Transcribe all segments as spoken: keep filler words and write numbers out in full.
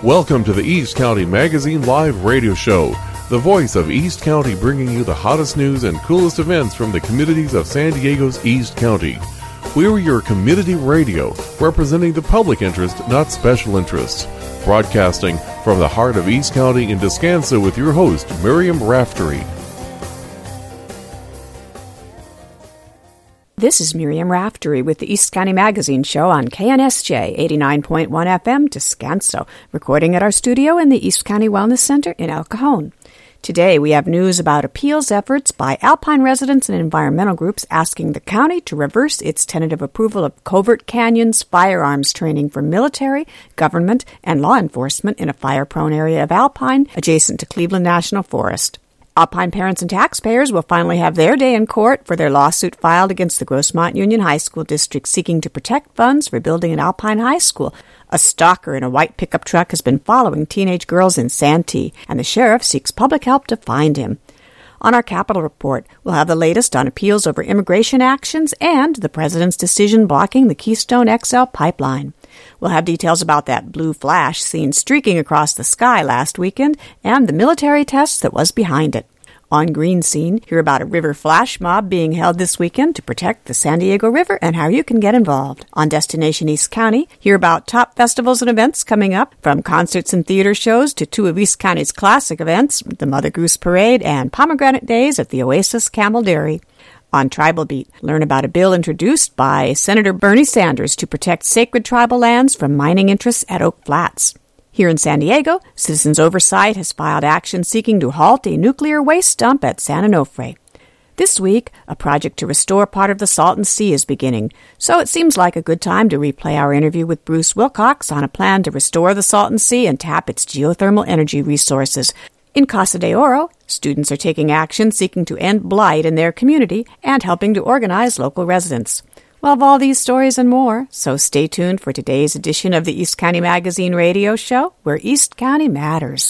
Welcome to the East County Magazine Live Radio Show, the voice of East County, bringing you the hottest news and coolest events from the communities of San Diego's East County. We're your community radio, representing the public interest, not special interests. Broadcasting from the heart of East County in Descanso with your host, Miriam Raftery. This is Miriam Raftery with the East County Magazine Show on K N S J eighty-nine point one F M Descanso, recording at our studio in the East County Wellness Center in El Cajon. Today we have news about appeals efforts by Alpine residents and environmental groups asking the county to reverse its tentative approval of Covert Canyon's firearms training for military, government, and law enforcement in a fire-prone area of Alpine adjacent to Cleveland National Forest. Alpine parents and taxpayers will finally have their day in court for their lawsuit filed against the Grossmont Union High School District seeking to protect funds for building an Alpine high school. A stalker in a white pickup truck has been following teenage girls in Santee, and the sheriff seeks public help to find him. On our Capitol Report, we'll have the latest on appeals over immigration actions and the president's decision blocking the Keystone X L pipeline. We'll have details about that blue flash seen streaking across the sky last weekend and the military test that was behind it. On Green Scene, hear about a river flash mob being held this weekend to protect the San Diego River and how you can get involved. On Destination East County, hear about top festivals and events coming up, from concerts and theater shows to two of East County's classic events, the Mother Goose Parade and Pomegranate Days at the Oasis Camel Dairy. On Tribal Beat, learn about a bill introduced by Senator Bernie Sanders to protect sacred tribal lands from mining interests at Oak Flats. Here in San Diego, Citizens Oversight has filed action seeking to halt a nuclear waste dump at San Onofre. This week, a project to restore part of the Salton Sea is beginning, so it seems like a good time to replay our interview with Bruce Wilcox on a plan to restore the Salton Sea and tap its geothermal energy resources. In Casa de Oro, students are taking action seeking to end blight in their community and helping to organize local residents. We'll have all these stories and more, so stay tuned for today's edition of the East County Magazine Radio Show, where East County matters.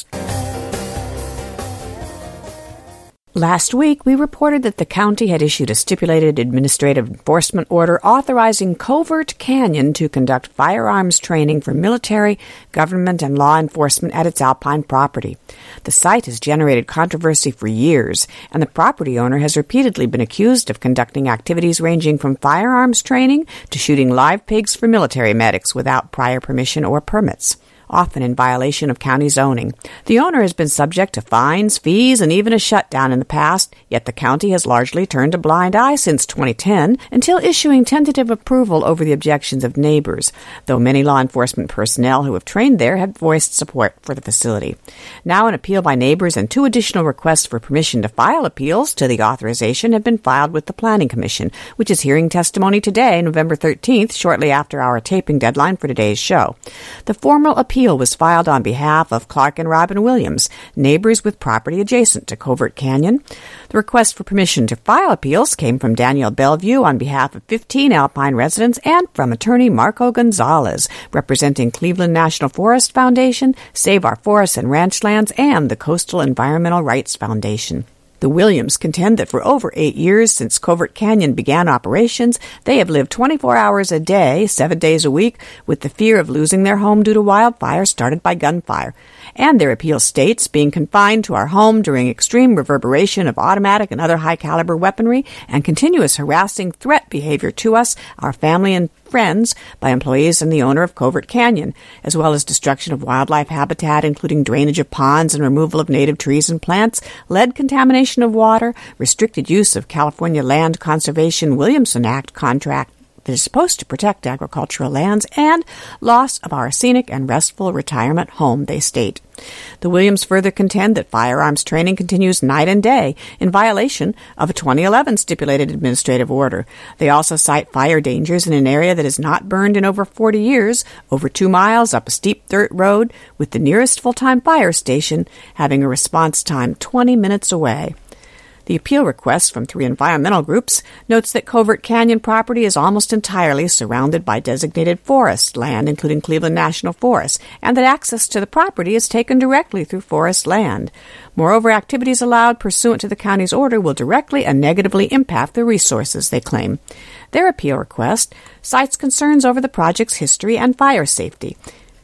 Last week, we reported that the county had issued a stipulated administrative enforcement order authorizing Covert Canyon to conduct firearms training for military, government, and law enforcement at its Alpine property. The site has generated controversy for years, and the property owner has repeatedly been accused of conducting activities ranging from firearms training to shooting live pigs for military medics without prior permission or permits, often in violation of county zoning. The owner has been subject to fines, fees, and even a shutdown in the past, yet the county has largely turned a blind eye since twenty ten until issuing tentative approval over the objections of neighbors, though many law enforcement personnel who have trained there have voiced support for the facility. Now an appeal by neighbors and two additional requests for permission to file appeals to the authorization have been filed with the Planning Commission, which is hearing testimony today, November thirteenth, shortly after our taping deadline for today's show. The formal appeal appeal was filed on behalf of Clark and Robin Williams, neighbors with property adjacent to Covert Canyon. The request for permission to file appeals came from Danielle Bellevue on behalf of fifteen Alpine residents and from attorney Marco Gonzalez, representing Cleveland National Forest Foundation, Save Our Forests and Ranchlands, and the Coastal Environmental Rights Foundation. The Williams contend that for over eight years since Covert Canyon began operations, they have lived twenty-four hours a day, seven days a week, with the fear of losing their home due to wildfire started by gunfire. And their appeal states, being confined to our home during extreme reverberation of automatic and other high-caliber weaponry and continuous harassing threat behavior to us, our family, and friends by employees and the owner of Covert Canyon, as well as destruction of wildlife habitat, including drainage of ponds and removal of native trees and plants, lead contamination of water, restricted use of California Land Conservation Williamson Act contract that is supposed to protect agricultural lands, and loss of our scenic and restful retirement home, they state. The Williams further contend that firearms training continues night and day in violation of a twenty eleven stipulated administrative order. They also cite fire dangers in an area that has not burned in over forty years, over two miles up a steep dirt road, with the nearest full-time fire station having a response time twenty minutes away. The appeal request from three environmental groups notes that Covert Canyon property is almost entirely surrounded by designated forest land, including Cleveland National Forest, and that access to the property is taken directly through forest land. Moreover, activities allowed pursuant to the county's order will directly and negatively impact the resources, they claim. Their appeal request cites concerns over the project's history and fire safety.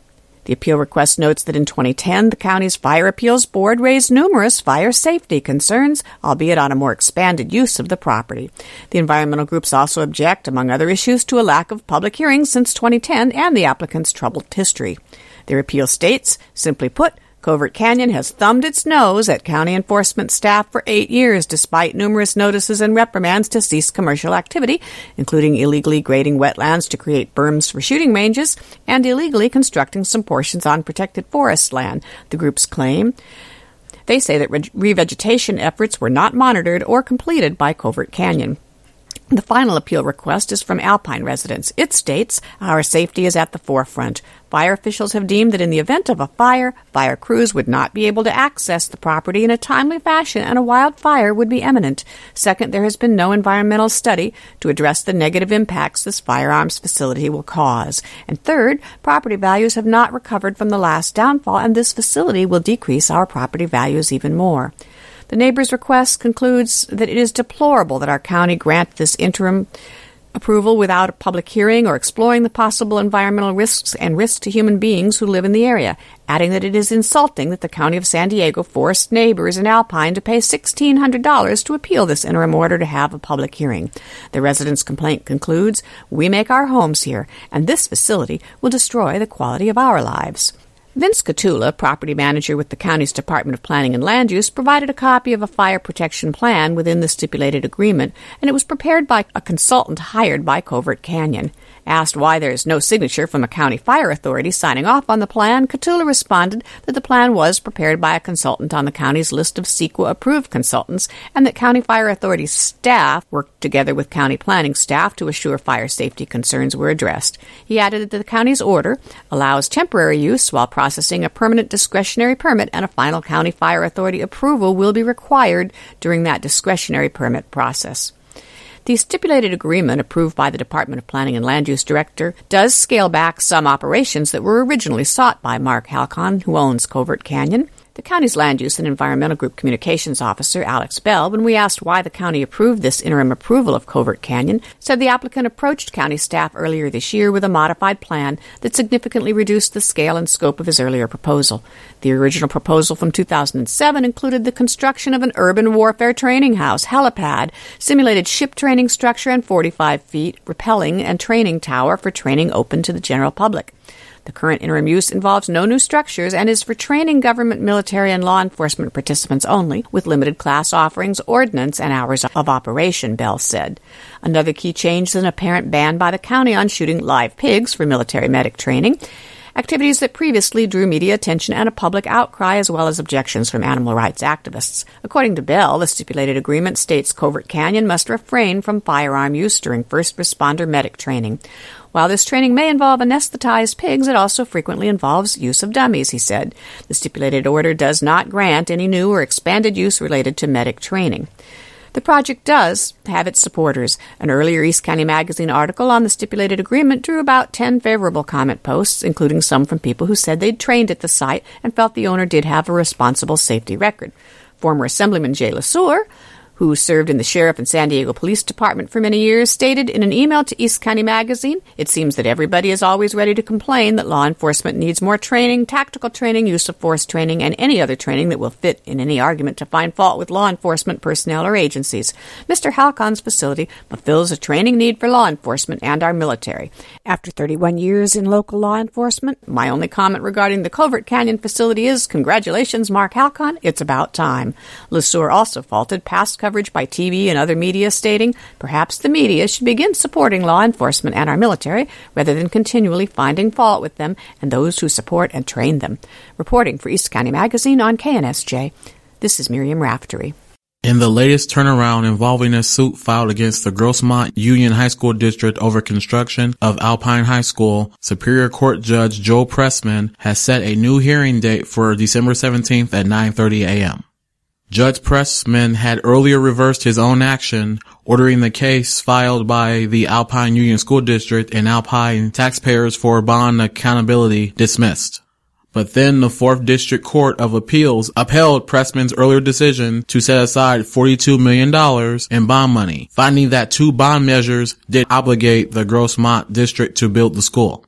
The appeal request notes that in twenty ten, the county's Fire Appeals Board raised numerous fire safety concerns, albeit on a more expanded use of the property. The environmental groups also object, among other issues, to a lack of public hearings since twenty ten and the applicant's troubled history. Their appeal states, simply put, Covert Canyon has thumbed its nose at county enforcement staff for eight years, despite numerous notices and reprimands to cease commercial activity, including illegally grading wetlands to create berms for shooting ranges and illegally constructing some portions on protected forest land, the groups claim. They say that re- revegetation efforts were not monitored or completed by Covert Canyon. The final appeal request is from Alpine residents. It states, our safety is at the forefront. Fire officials have deemed that in the event of a fire, fire crews would not be able to access the property in a timely fashion and a wildfire would be imminent. Second, there has been no environmental study to address the negative impacts this firearms facility will cause. And third, property values have not recovered from the last downfall, and this facility will decrease our property values even more. The neighbor's request concludes that it is deplorable that our county grant this interim approval without a public hearing or exploring the possible environmental risks and risks to human beings who live in the area, adding that it is insulting that the County of San Diego forced neighbors in Alpine to pay sixteen hundred dollars to appeal this interim order to have a public hearing. The residents' complaint concludes, we make our homes here, and this facility will destroy the quality of our lives. Vince Catula, property manager with the county's Department of Planning and Land Use, provided a copy of a fire protection plan within the stipulated agreement, and it was prepared by a consultant hired by Covert Canyon. Asked why there is no signature from a county fire authority signing off on the plan, Catula responded that the plan was prepared by a consultant on the county's list of CEQA-approved consultants, and that county fire authority staff worked together with county planning staff to assure fire safety concerns were addressed. He added that the county's order allows temporary use while processing a permanent discretionary permit, and a final county fire authority approval will be required during that discretionary permit process. The stipulated agreement, approved by the Department of Planning and Land Use Director, does scale back some operations that were originally sought by Mark Halcon, who owns Covert Canyon. The county's Land Use and Environmental Group Communications Officer, Alex Bell, when we asked why the county approved this interim approval of Covert Canyon, said the applicant approached county staff earlier this year with a modified plan that significantly reduced the scale and scope of his earlier proposal. The original proposal from two thousand seven included the construction of an urban warfare training house, helipad, simulated ship training structure, and forty-five feet rappelling and training tower for training open to the general public. The current interim use involves no new structures and is for training government, military, and law enforcement participants only, with limited class offerings, ordnance, and hours of operation, Bell said. Another key change is an apparent ban by the county on shooting live pigs for military medic training, activities that previously drew media attention and a public outcry, as well as objections from animal rights activists. According to Bell, the stipulated agreement states Covert Canyon must refrain from firearm use during first responder medic training. While this training may involve anesthetized pigs, it also frequently involves use of dummies, he said. The stipulated order does not grant any new or expanded use related to medic training. The project does have its supporters. An earlier East County Magazine article on the stipulated agreement drew about ten favorable comment posts, including some from people who said they'd trained at the site and felt the owner did have a responsible safety record. Former Assemblyman Jay LeSueur, who served in the Sheriff and San Diego Police Department for many years, stated in an email to East County Magazine, it seems that everybody is always ready to complain that law enforcement needs more training, tactical training, use of force training, and any other training that will fit in any argument to find fault with law enforcement personnel or agencies. Mister Halcon's facility fulfills a training need for law enforcement and our military. After thirty-one years in local law enforcement, my only comment regarding the Covert Canyon facility is, congratulations, Mark Halcon, it's about time. LeSueur also faulted past coverage by T V and other media, stating, perhaps the media should begin supporting law enforcement and our military rather than continually finding fault with them and those who support and train them. Reporting for East County Magazine on K N S J, this is Miriam Raftery. In the latest turnaround involving a suit filed against the Grossmont Union High School District over construction of Alpine High School, Superior Court Judge Joe Pressman has set a new hearing date for December seventeenth at nine thirty a.m. Judge Pressman had earlier reversed his own action, ordering the case filed by the Alpine Union School District and Alpine taxpayers for bond accountability dismissed. But then the fourth District Court of Appeals upheld Pressman's earlier decision to set aside forty-two million dollars in bond money, finding that two bond measures did obligate the Grossmont District to build the school.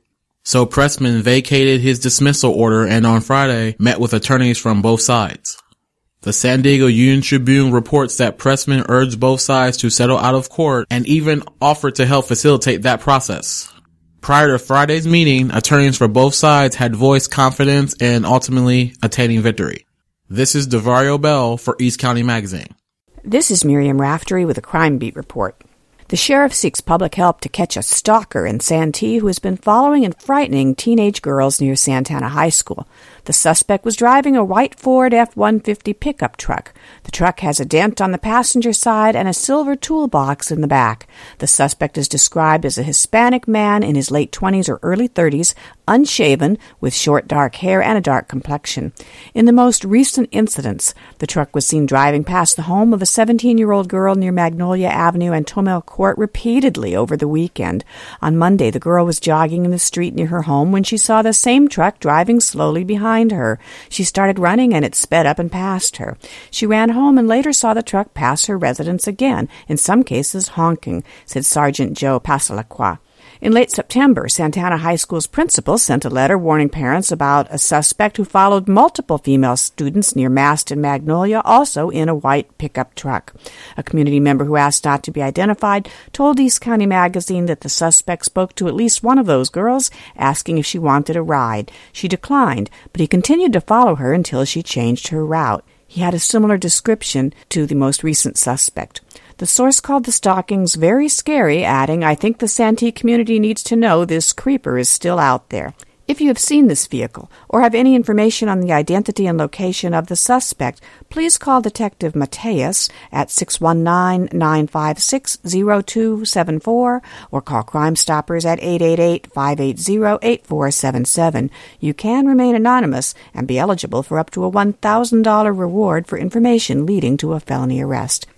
So Pressman vacated his dismissal order and on Friday met with attorneys from both sides. The San Diego Union Tribune reports that Pressman urged both sides to settle out of court and even offered to help facilitate that process. Prior to Friday's meeting, attorneys for both sides had voiced confidence in ultimately attaining victory. This is DeVario Bell for East County Magazine. This is Miriam Raftery with a Crime Beat report. The sheriff seeks public help to catch a stalker in Santee who has been following and frightening teenage girls near Santana High School. The suspect was driving a white Ford F one fifty pickup truck. The truck has a dent on the passenger side and a silver toolbox in the back. The suspect is described as a Hispanic man in his late twenties or early thirties, unshaven, with short dark hair and a dark complexion. In the most recent incidents, the truck was seen driving past the home of a seventeen-year-old girl near Magnolia Avenue and Tomel Court repeatedly over the weekend. On Monday, the girl was jogging in the street near her home when she saw the same truck driving slowly behind her. She started running and it sped up and passed her. She ran home and later saw the truck pass her residence again, in some cases honking, said Sergeant Joe Pasalacqua. In late September, Santana High School's principal sent a letter warning parents about a suspect who followed multiple female students near Mast and Magnolia, also in a white pickup truck. A community member who asked not to be identified told East County Magazine that the suspect spoke to at least one of those girls, asking if she wanted a ride. She declined, but he continued to follow her until she changed her route. He had a similar description to the most recent suspect. The source called the stalkings very scary, adding, "I think the Santee community needs to know this creeper is still out there." If you have seen this vehicle or have any information on the identity and location of the suspect, please call Detective Mateus at six one nine, nine five six, zero two seven four or call Crime Stoppers at eight eight eight, five eight zero, eight four seven seven. You can remain anonymous and be eligible for up to a one thousand dollars reward for information leading to a felony arrest.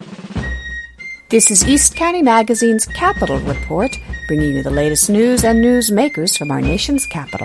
This is East County Magazine's Capital Report, bringing you the latest news and newsmakers from our nation's capital.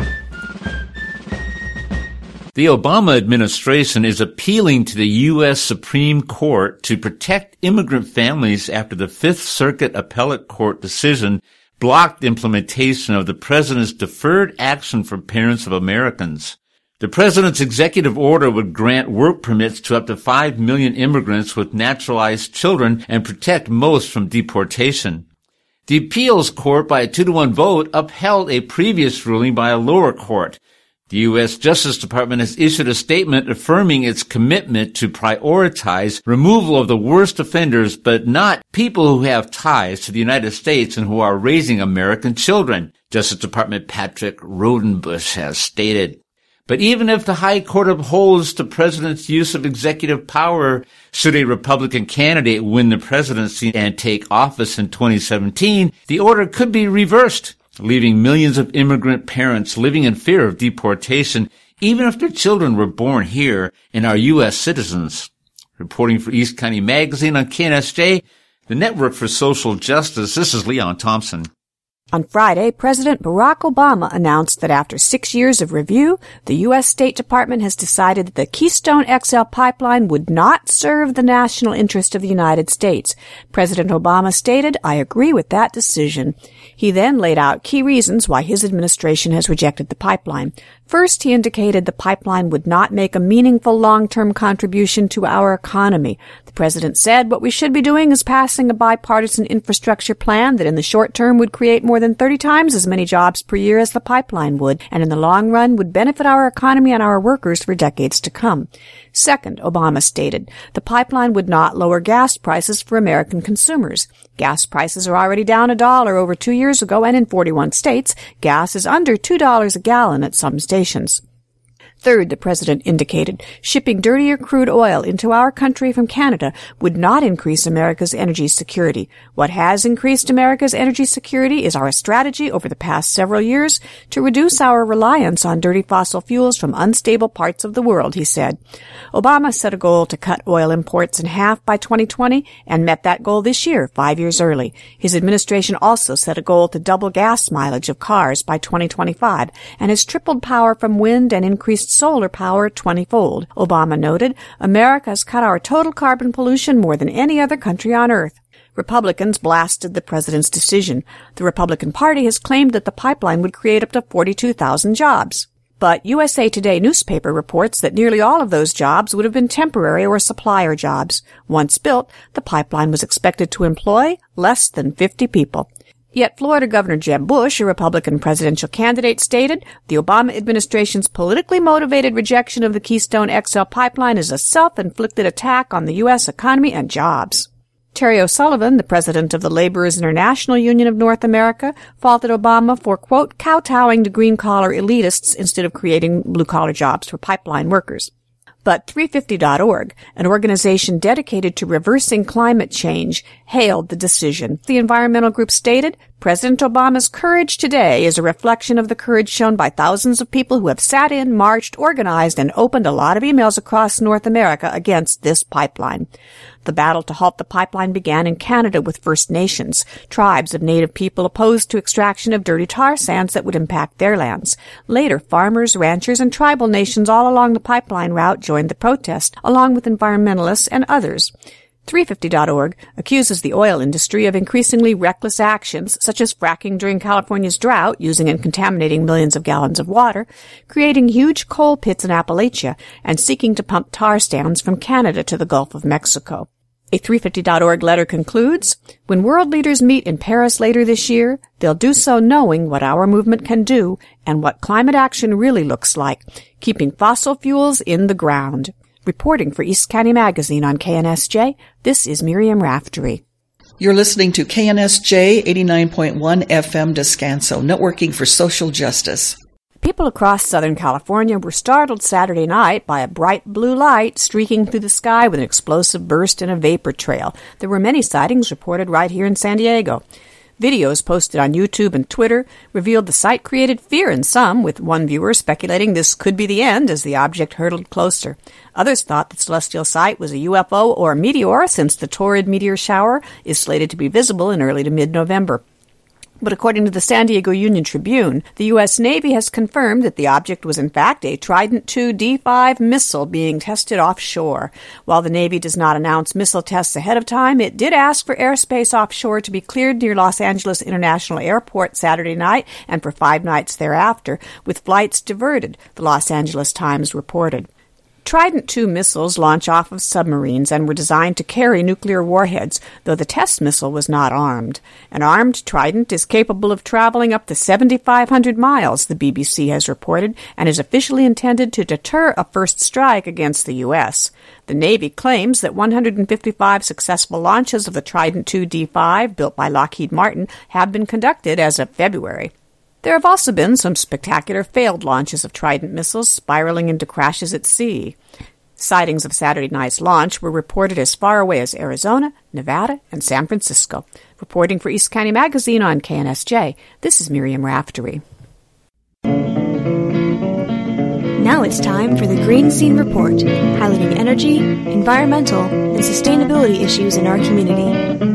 The Obama administration is appealing to the U S Supreme Court to protect immigrant families after the Fifth Circuit Appellate Court decision blocked implementation of the president's Deferred Action for Parents of Americans. The president's executive order would grant work permits to up to five million immigrants with naturalized children and protect most from deportation. The appeals court, by a two to one vote, upheld a previous ruling by a lower court. The U S Justice Department has issued a statement affirming its commitment to prioritize removal of the worst offenders, but not people who have ties to the United States and who are raising American children, Justice Department Patrick Rodenbush has stated. But even if the High Court upholds the president's use of executive power, should a Republican candidate win the presidency and take office in twenty seventeen, the order could be reversed, leaving millions of immigrant parents living in fear of deportation, even if their children were born here and are U S citizens. Reporting for East County Magazine on K N S J, the Network for Social Justice, this is Leon Thompson. On Friday, President Barack Obama announced that after six years of review, the U S State Department has decided that the Keystone X L pipeline would not serve the national interest of the United States. President Obama stated, "I agree with that decision." He then laid out key reasons why his administration has rejected the pipeline. First, he indicated the pipeline would not make a meaningful long-term contribution to our economy. The president said, "What we should be doing is passing a bipartisan infrastructure plan that in the short term would create more than thirty times as many jobs per year as the pipeline would, and in the long run would benefit our economy and our workers for decades to come." Second, Obama stated, the pipeline would not lower gas prices for American consumers. Gas prices are already down a dollar over two years ago, and in forty-one states, gas is under two dollars a gallon at some stations. Third, the president indicated, shipping dirtier crude oil into our country from Canada would not increase America's energy security. What has increased America's energy security is our strategy over the past several years to reduce our reliance on dirty fossil fuels from unstable parts of the world, he said. Obama set a goal to cut oil imports in half by twenty twenty and met that goal this year, five years early. His administration also set a goal to double gas mileage of cars by twenty twenty-five and has tripled power from wind and increased solar power twenty-fold. Obama noted, America has cut our total carbon pollution more than any other country on Earth. Republicans blasted the president's decision. The Republican Party has claimed that the pipeline would create up to forty-two thousand jobs. But U S A Today newspaper reports that nearly all of those jobs would have been temporary or supplier jobs. Once built, the pipeline was expected to employ less than fifty people. Yet Florida Governor Jeb Bush, a Republican presidential candidate, stated the Obama administration's politically motivated rejection of the Keystone X L pipeline is a self-inflicted attack on the U S economy and jobs. Terry O'Sullivan, the president of the Laborers International Union of North America, faulted Obama for, quote, kowtowing to green-collar elitists instead of creating blue-collar jobs for pipeline workers. But three fifty dot org, an organization dedicated to reversing climate change, hailed the decision. The environmental group stated, President Obama's courage today is a reflection of the courage shown by thousands of people who have sat in, marched, organized, and opened a lot of emails across North America against this pipeline. The battle to halt the pipeline began in Canada with First Nations, tribes of native people opposed to extraction of dirty tar sands that would impact their lands. Later, farmers, ranchers, and tribal nations all along the pipeline route joined the protest, along with environmentalists and others. three fifty dot org accuses the oil industry of increasingly reckless actions, such as fracking during California's drought, using and contaminating millions of gallons of water, creating huge coal pits in Appalachia, and seeking to pump tar sands from Canada to the Gulf of Mexico. A three fifty dot org letter concludes, when world leaders meet in Paris later this year, they'll do so knowing what our movement can do and what climate action really looks like, keeping fossil fuels in the ground. Reporting for East County Magazine on K N S J, this is Miriam Raftery. You're listening to K N S J eighty-nine point one F M Descanso, networking for social justice. People across Southern California were startled Saturday night by a bright blue light streaking through the sky with an explosive burst in a vapor trail. There were many sightings reported right here in San Diego. Videos posted on YouTube and Twitter revealed the sight created fear in some, with one viewer speculating this could be the end as the object hurtled closer. Others thought the celestial sight was a U F O or a meteor, since the torrid meteor shower is slated to be visible in early to mid-November. But according to the San Diego Union Tribune, the U S Navy has confirmed that the object was in fact a Trident two D five missile being tested offshore. While the Navy does not announce missile tests ahead of time, it did ask for airspace offshore to be cleared near Los Angeles International Airport Saturday night and for five nights thereafter, with flights diverted, the Los Angeles Times reported. Trident two missiles launch off of submarines and were designed to carry nuclear warheads, though the test missile was not armed. An armed Trident is capable of traveling up to seventy-five hundred miles, the B B C has reported, and is officially intended to deter a first strike against the U S. The Navy claims that one hundred fifty-five successful launches of the Trident two D five, built by Lockheed Martin, have been conducted as of February. There have also been some spectacular failed launches of Trident missiles spiraling into crashes at sea. Sightings of Saturday night's launch were reported as far away as Arizona, Nevada, and San Francisco. Reporting for East County Magazine on K N S J, this is Miriam Raftery. Now it's time for the Green Scene Report, highlighting energy, environmental, and sustainability issues in our community.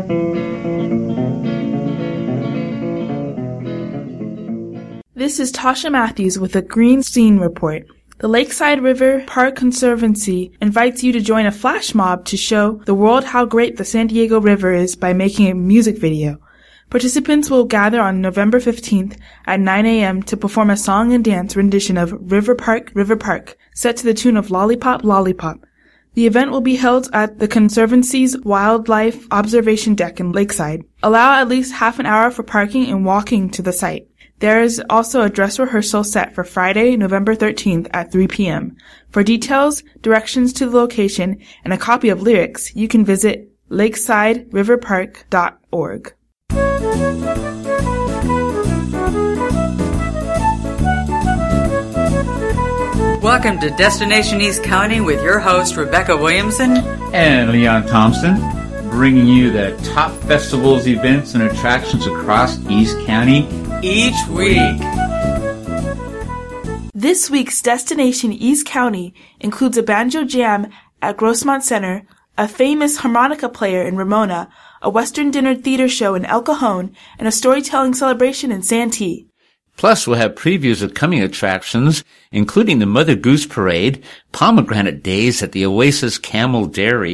This is Tasha Matthews with a Green Scene Report. The Lakeside River Park Conservancy invites you to join a flash mob to show the world how great the San Diego River is by making a music video. Participants will gather on November fifteenth at nine a.m. to perform a song and dance rendition of River Park, River Park, set to the tune of Lollipop, Lollipop. The event will be held at the Conservancy's Wildlife Observation Deck in Lakeside. Allow at least half an hour for parking and walking to the site. There is also a dress rehearsal set for Friday, November thirteenth at three p.m. For details, directions to the location, and a copy of lyrics, you can visit lakeside river park dot org. Welcome to Destination East County with your host, Rebecca Williamson and Leon Thompson, bringing you the top festivals, events, and attractions across East County each week. This week's Destination East County includes a banjo jam at Grossmont Center, a famous harmonica player in Ramona, a Western dinner theater show in El Cajon, and a storytelling celebration in Santee. Plus, we'll have previews of coming attractions, including the Mother Goose Parade, Pomegranate Days at the Oasis Camel Dairy,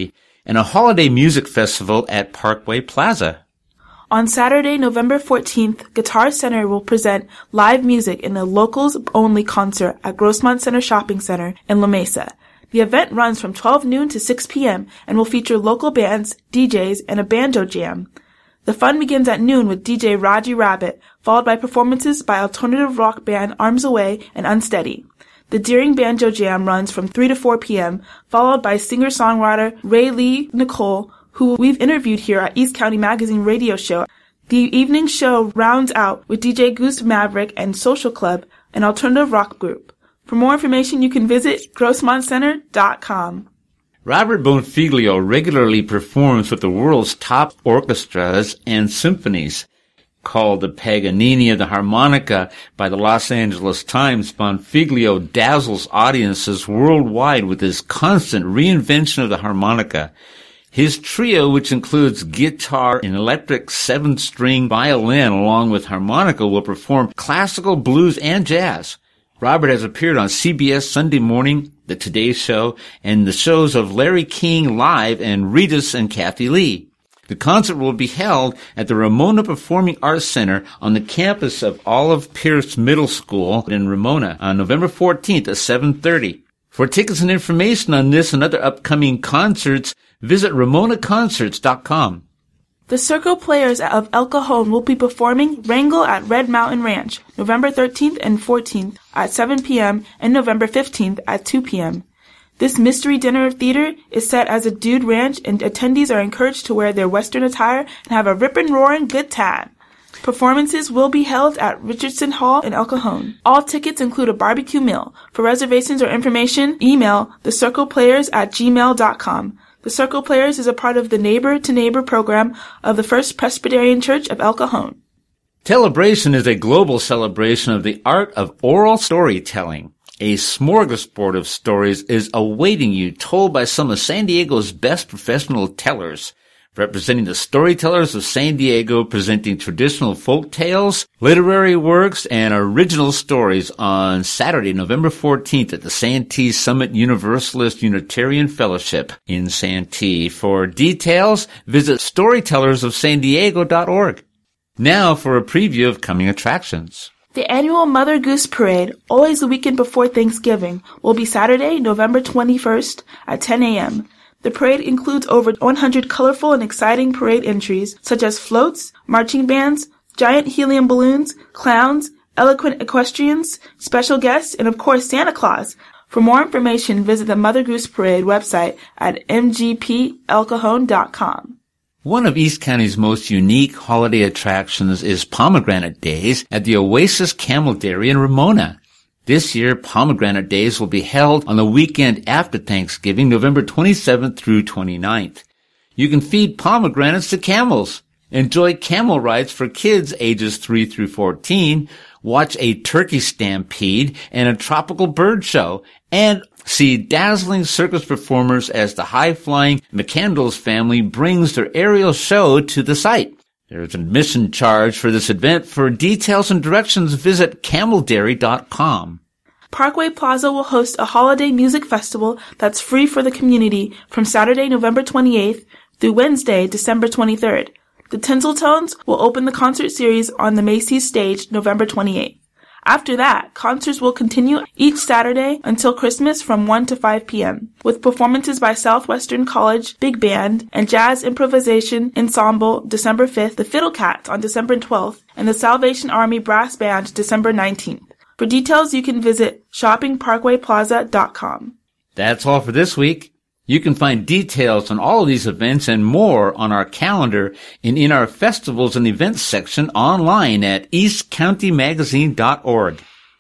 and a holiday music festival at Parkway Plaza. On Saturday, November fourteenth, Guitar Center will present live music in a locals-only concert at Grossmont Center Shopping Center in La Mesa. The event runs from twelve noon to six p.m. and will feature local bands, D Js, and a banjo jam. The fun begins at noon with D J Raji Rabbit, followed by performances by alternative rock band Arms Away and Unsteady. The Deering Banjo Jam runs from three to four p.m., followed by singer-songwriter Ray Lee Nicole, who we've interviewed here at East County Magazine radio show. The evening show rounds out with D J Goose Maverick and Social Club, an alternative rock group. For more information, you can visit grossmont center dot com. Robert Bonfiglio regularly performs with the world's top orchestras and symphonies. Called the Paganini of the harmonica by the Los Angeles Times, Bonfiglio dazzles audiences worldwide with his constant reinvention of the harmonica. His trio, which includes guitar and electric seven-string violin along with harmonica, will perform classical, blues, and jazz. Robert has appeared on C B S Sunday Morning, The Today Show, and the shows of Larry King Live and Regis and Kathy Lee. The concert will be held at the Ramona Performing Arts Center on the campus of Olive Pierce Middle School in Ramona on November fourteenth at seven thirty. For tickets and information on this and other upcoming concerts, visit ramona concerts dot com. The Circle Players of El Cajon will be performing Wrangle at Red Mountain Ranch, November thirteenth and fourteenth at seven p.m. and November fifteenth at two p.m. This mystery dinner theater is set as a dude ranch, and attendees are encouraged to wear their Western attire and have a rippin' roaring good time. Performances will be held at Richardson Hall in El Cajon. All tickets include a barbecue meal. For reservations or information, email the circle players at gmail dot com. The Circle Players is a part of the Neighbor to Neighbor program of the First Presbyterian Church of El Cajon. Telebration is a global celebration of the art of oral storytelling. A smorgasbord of stories is awaiting you, told by some of San Diego's best professional tellers. Representing the storytellers of San Diego, presenting traditional folk tales, literary works, and original stories on Saturday, November fourteenth at the Santee Summit Universalist Unitarian Fellowship in Santee. For details, visit storytellers of san diego dot org. Now for a preview of coming attractions. The annual Mother Goose Parade, always the weekend before Thanksgiving, will be Saturday, November twenty-first at ten a.m. The parade includes over one hundred colorful and exciting parade entries, such as floats, marching bands, giant helium balloons, clowns, eloquent equestrians, special guests, and of course Santa Claus. For more information, visit the Mother Goose Parade website at m g p el cajon dot com. One of East County's most unique holiday attractions is Pomegranate Days at the Oasis Camel Dairy in Ramona. This year, Pomegranate Days will be held on the weekend after Thanksgiving, November twenty-seventh through twenty-ninth. You can feed pomegranates to camels, enjoy camel rides for kids ages three through fourteen, watch a turkey stampede and a tropical bird show, and see dazzling circus performers as the high-flying McCandles family brings their aerial show to the site. There is an admission charge for this event. For details and directions, visit camel dairy dot com. Parkway Plaza will host a holiday music festival that's free for the community from Saturday, November twenty-eighth through Wednesday, December twenty-third. The Tinseltones will open the concert series on the Macy's stage November twenty-eighth. After that, concerts will continue each Saturday until Christmas from one to five p.m., with performances by Southwestern College Big Band and Jazz Improvisation Ensemble December fifth, the Fiddle Cats on December twelfth, and the Salvation Army Brass Band December nineteenth. For details, you can visit shopping parkway plaza dot com. That's all for this week. You can find details on all of these events and more on our calendar and in our festivals and events section online at east county magazine dot org.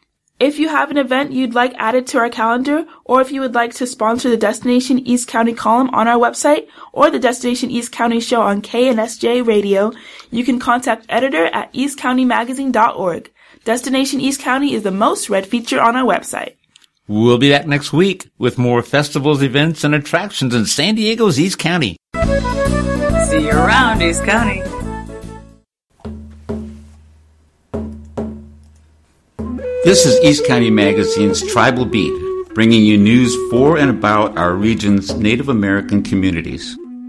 If you have an event you'd like added to our calendar, or if you would like to sponsor the Destination East County column on our website or the Destination East County show on K N S J Radio, you can contact editor at east county magazine dot org. Destination East County is the most read feature on our website. We'll be back next week with more festivals, events, and attractions in San Diego's East County. See you around, East County. This is East County Magazine's Tribal Beat, bringing you news for and about our region's Native American communities.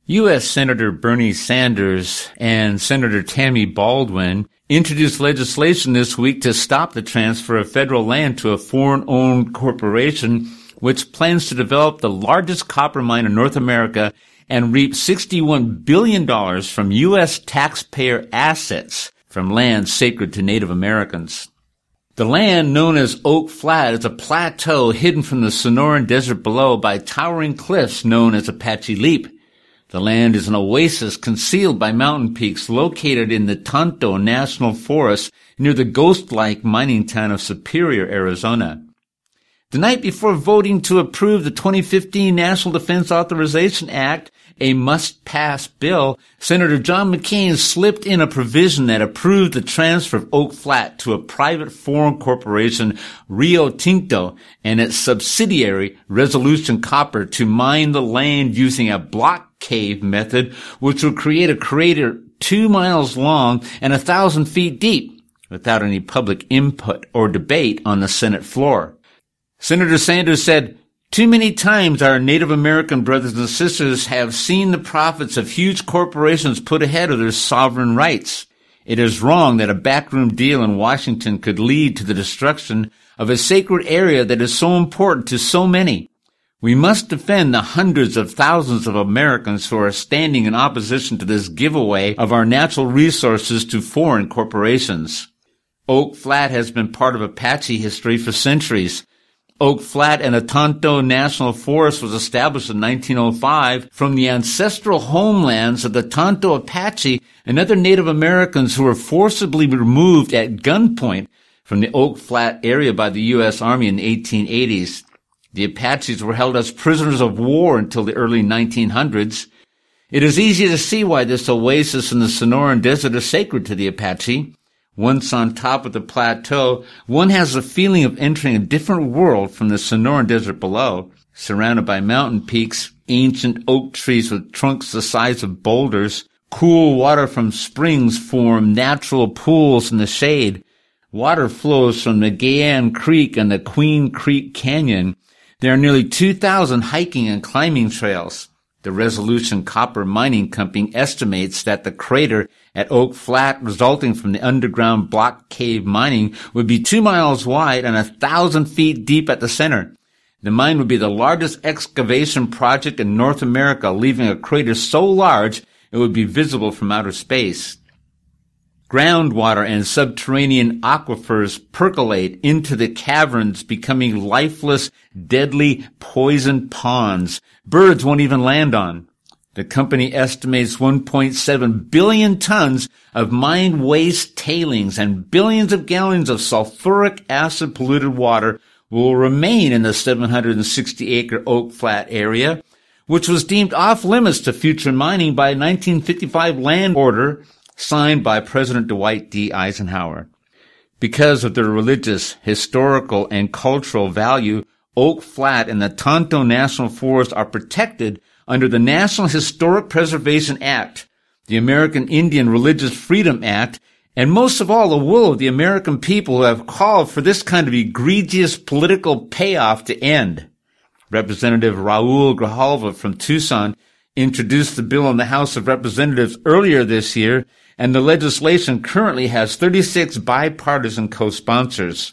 U S Senator Bernie Sanders and Senator Tammy Baldwin introduced legislation this week to stop the transfer of federal land to a foreign-owned corporation which plans to develop the largest copper mine in North America and reap sixty-one billion dollars from U S taxpayer assets from land sacred to Native Americans. The land, known as Oak Flat, is a plateau hidden from the Sonoran Desert below by towering cliffs known as Apache Leap. The land is an oasis concealed by mountain peaks located in the Tonto National Forest near the ghost-like mining town of Superior, Arizona. The night before voting to approve the twenty fifteen National Defense Authorization Act, a must-pass bill, Senator John McCain slipped in a provision that approved the transfer of Oak Flat to a private foreign corporation, Rio Tinto, and its subsidiary, Resolution Copper, to mine the land using a block cave method, which would create a crater two miles long and a thousand feet deep, without any public input or debate on the Senate floor. Senator Sanders said, "Too many times our Native American brothers and sisters have seen the profits of huge corporations put ahead of their sovereign rights. It is wrong that a backroom deal in Washington could lead to the destruction of a sacred area that is so important to so many. We must defend the hundreds of thousands of Americans who are standing in opposition to this giveaway of our natural resources to foreign corporations." Oak Flat has been part of Apache history for centuries. Oak Flat and the Tonto National Forest was established in nineteen oh five from the ancestral homelands of the Tonto Apache and other Native Americans who were forcibly removed at gunpoint from the Oak Flat area by the U S Army in the eighteen eighties. The Apaches were held as prisoners of war until the early nineteen hundreds. It is easy to see why this oasis in the Sonoran Desert is sacred to the Apache. Once on top of the plateau, one has the feeling of entering a different world from the Sonoran Desert below, surrounded by mountain peaks, ancient oak trees with trunks the size of boulders. Cool water from springs form natural pools in the shade. Water flows from the Gayan Creek and the Queen Creek Canyon. There are nearly two thousand hiking and climbing trails. The Resolution Copper Mining Company estimates that the crater at Oak Flat resulting from the underground block cave mining would be two miles wide and a thousand feet deep at the center. The mine would be the largest excavation project in North America, leaving a crater so large it would be visible from outer space. Groundwater and subterranean aquifers percolate into the caverns, becoming lifeless, deadly, poison ponds birds won't even land on. The company estimates one point seven billion tons of mined waste tailings and billions of gallons of sulfuric acid polluted water will remain in the seven hundred sixty acre Oak Flat area, which was deemed off limits to future mining by a nineteen fifty-five land order signed by President Dwight D. Eisenhower. Because of their religious, historical, and cultural value, Oak Flat and the Tonto National Forest are protected under the National Historic Preservation Act, the American Indian Religious Freedom Act, and most of all, the will of the American people who have called for this kind of egregious political payoff to end. Representative Raul Grijalva from Tucson introduced the bill in the House of Representatives earlier this year, and the legislation currently has thirty-six bipartisan co-sponsors.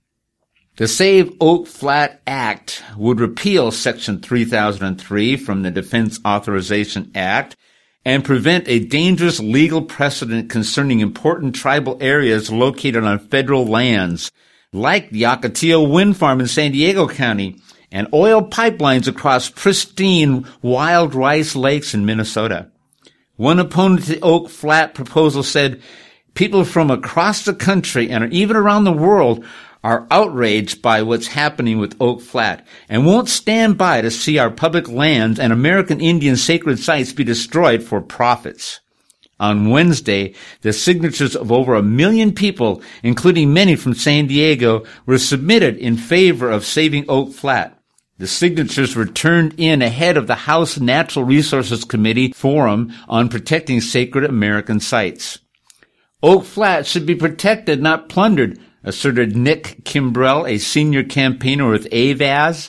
The Save Oak Flat Act would repeal Section three thousand three from the Defense Authorization Act and prevent a dangerous legal precedent concerning important tribal areas located on federal lands, like the Ocotillo Wind Farm in San Diego County and oil pipelines across pristine wild rice lakes in Minnesota. One opponent to the Oak Flat proposal said, "People from across the country and even around the world are outraged by what's happening with Oak Flat and won't stand by to see our public lands and American Indian sacred sites be destroyed for profits." On Wednesday, the signatures of over a million people, including many from San Diego, were submitted in favor of saving Oak Flat. The signatures were turned in ahead of the House Natural Resources Committee forum on protecting sacred American sites. Oak Flat should be protected, not plundered, asserted Nick Kimbrell, a senior campaigner with A V A S.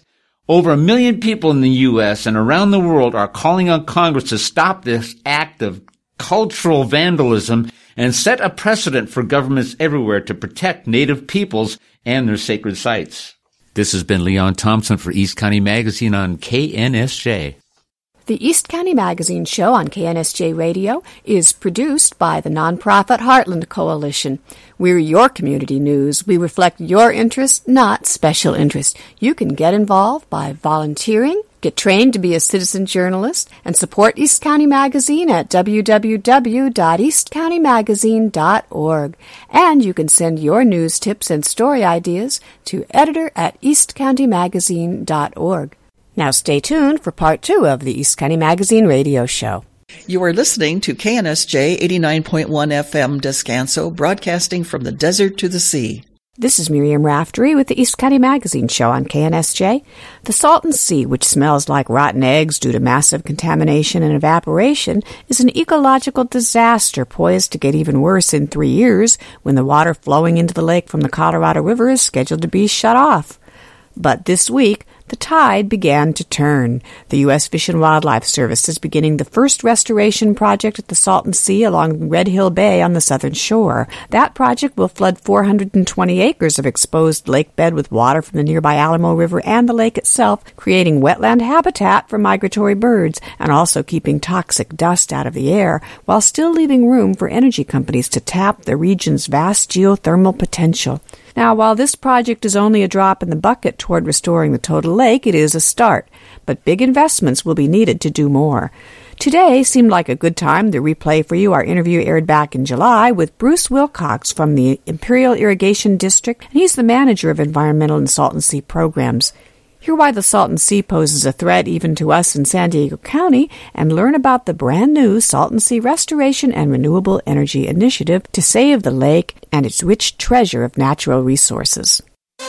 Over a million people in the U S and around the world are calling on Congress to stop this act of cultural vandalism and set a precedent for governments everywhere to protect Native peoples and their sacred sites. This has been Leon Thompson for East County Magazine on K N S J. The East County Magazine show on K N S J Radio is produced by the nonprofit Heartland Coalition. We're your community news. We reflect your interest, not special interest. You can get involved by volunteering, get trained to be a citizen journalist, and support East County Magazine at w w w dot east county magazine dot org. And you can send your news tips and story ideas to editor at east county magazine dot org. Now stay tuned for part two of the East County Magazine radio show. You are listening to K N S J eighty-nine point one F M Descanso, broadcasting from the desert to the sea. This is Miriam Raftery with the East County Magazine show on K N S J. The Salton Sea, which smells like rotten eggs due to massive contamination and evaporation, is an ecological disaster poised to get even worse in three years when the water flowing into the lake from the Colorado River is scheduled to be shut off. But this week, the tide began to turn. The U S Fish and Wildlife Service is beginning the first restoration project at the Salton Sea along Red Hill Bay on the southern shore. That project will flood four hundred twenty acres of exposed lake bed with water from the nearby Alamo River and the lake itself, creating wetland habitat for migratory birds and also keeping toxic dust out of the air, while still leaving room for energy companies to tap the region's vast geothermal potential. Now, while this project is only a drop in the bucket toward restoring the total lake, it is a start, but big investments will be needed to do more. Today seemed like a good time to replay for you our interview aired back in July with Bruce Wilcox from the Imperial Irrigation District, and he's the manager of environmental and Salton Sea programs. Hear why the Salton Sea poses a threat even to us in San Diego County, and learn about the brand new Salton Sea Restoration and Renewable Energy Initiative to save the lake and its rich treasure of natural resources.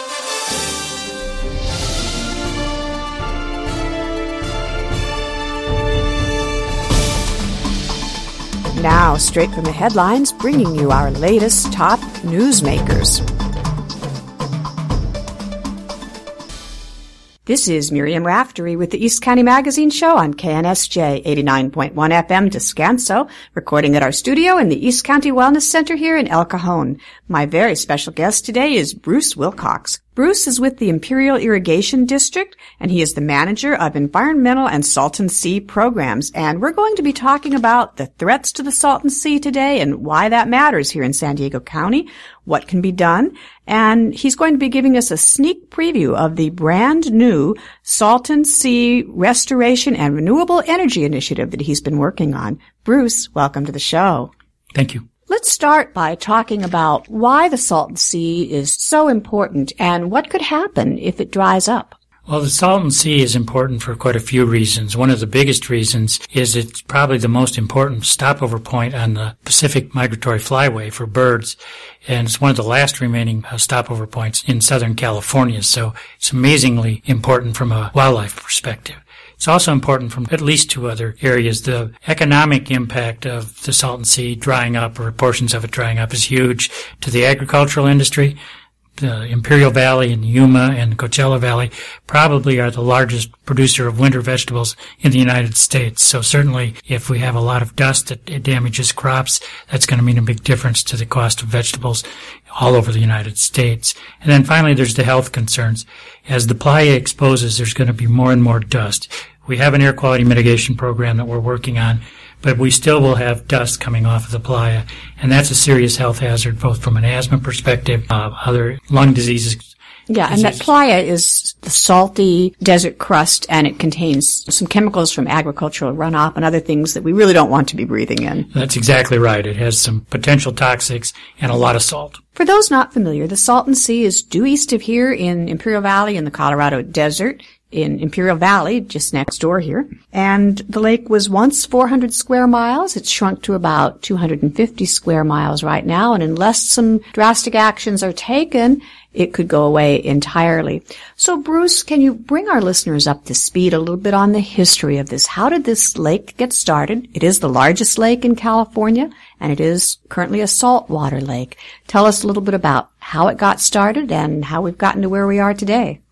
Now, straight from the headlines, bringing you our latest top newsmakers. This is Miriam Raftery with the East County Magazine show on K N S J eighty-nine point one F M Descanso, recording at our studio in the East County Wellness Center here in El Cajon. My very special guest today is Bruce Wilcox. Bruce is with the Imperial Irrigation District, and he is the manager of environmental and Salton Sea programs. And we're going to be talking about the threats to the Salton Sea today and why that matters here in San Diego County, what can be done. And he's going to be giving us a sneak preview of the brand new Salton Sea Restoration and Renewable Energy Initiative that he's been working on. Bruce, welcome to the show. Thank you. Let's start by talking about why the Salton Sea is so important and what could happen if it dries up. Well, the Salton Sea is important for quite a few reasons. One of the biggest reasons is it's probably the most important stopover point on the Pacific Migratory Flyway for birds, and it's one of the last remaining uh, stopover points in Southern California, so it's amazingly important from a wildlife perspective. It's also important from at least two other areas. The economic impact of the Salton Sea drying up, or portions of it drying up, is huge to the agricultural industry. The Imperial Valley and Yuma and Coachella Valley probably are the largest producer of winter vegetables in the United States. So certainly if we have a lot of dust that damages crops, that's going to mean a big difference to the cost of vegetables all over the United States. And then finally, there's the health concerns. As the playa exposes, there's going to be more and more dust. We have an air quality mitigation program that we're working on, but we still will have dust coming off of the playa, and that's a serious health hazard, both from an asthma perspective, uh, other lung diseases. Yeah, and that playa is the salty desert crust, and it contains some chemicals from agricultural runoff and other things that we really don't want to be breathing in. That's exactly right. It has some potential toxics and a lot of salt. For those not familiar, the Salton Sea is due east of here in Imperial Valley in the Colorado Desert, in Imperial Valley, just next door here. And the lake was once four hundred square miles. It's shrunk to about two hundred fifty square miles right now. And unless some drastic actions are taken, it could go away entirely. So, Bruce, can you bring our listeners up to speed a little bit on the history of this? How did this lake get started? It is the largest lake in California, and it is currently a saltwater lake. Tell us a little bit about how it got started and how we've gotten to where we are today.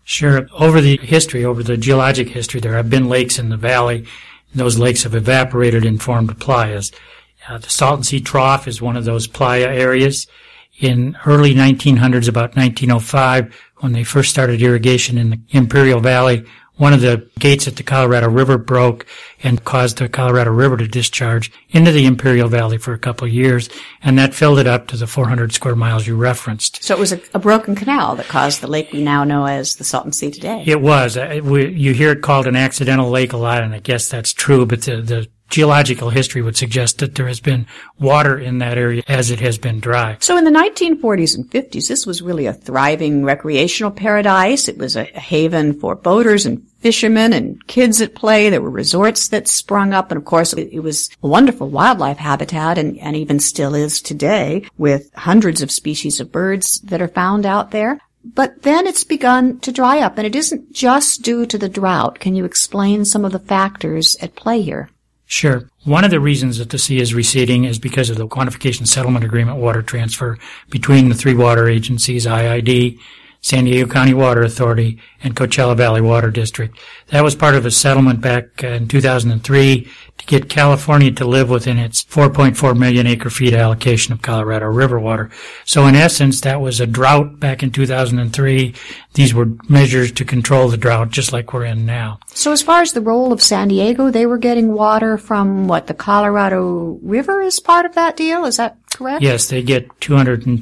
Sure. Over the history, over the geologic history, there have been lakes in the valley. Those lakes have evaporated and formed playas. Uh, the Salton Sea Trough is one of those playa areas. In early nineteen hundreds, about nineteen oh five, when they first started irrigation in the Imperial Valley, one of the gates at the Colorado River broke and caused the Colorado River to discharge into the Imperial Valley for a couple of years, and that filled it up to the four hundred square miles you referenced. So it was a, a broken canal that caused the lake we now know as the Salton Sea today. It was. Uh, we, you hear it called an accidental lake a lot, and I guess that's true, but the, the geological history would suggest that there has been water in that area as it has been dry. So in the nineteen forties and fifties, this was really a thriving recreational paradise. It was a haven for boaters and fishermen and kids at play. There were resorts that sprung up, and of course it was a wonderful wildlife habitat, and, and even still is today, with hundreds of species of birds that are found out there. But then it's begun to dry up, and it isn't just due to the drought. Can you explain some of the factors at play here? Sure. One of the reasons that the sea is receding is because of the Quantification Settlement Agreement water transfer between the three water agencies, I I D, San Diego County Water Authority, and Coachella Valley Water District. That was part of a settlement back in two thousand three to get California to live within its four point four million acre feet allocation of Colorado River water. So in essence, that was a drought back in two thousand three. These were measures to control the drought, just like we're in now. So as far as the role of San Diego, they were getting water from, what, the Colorado River is part of that deal? Is that correct? Yes, they get two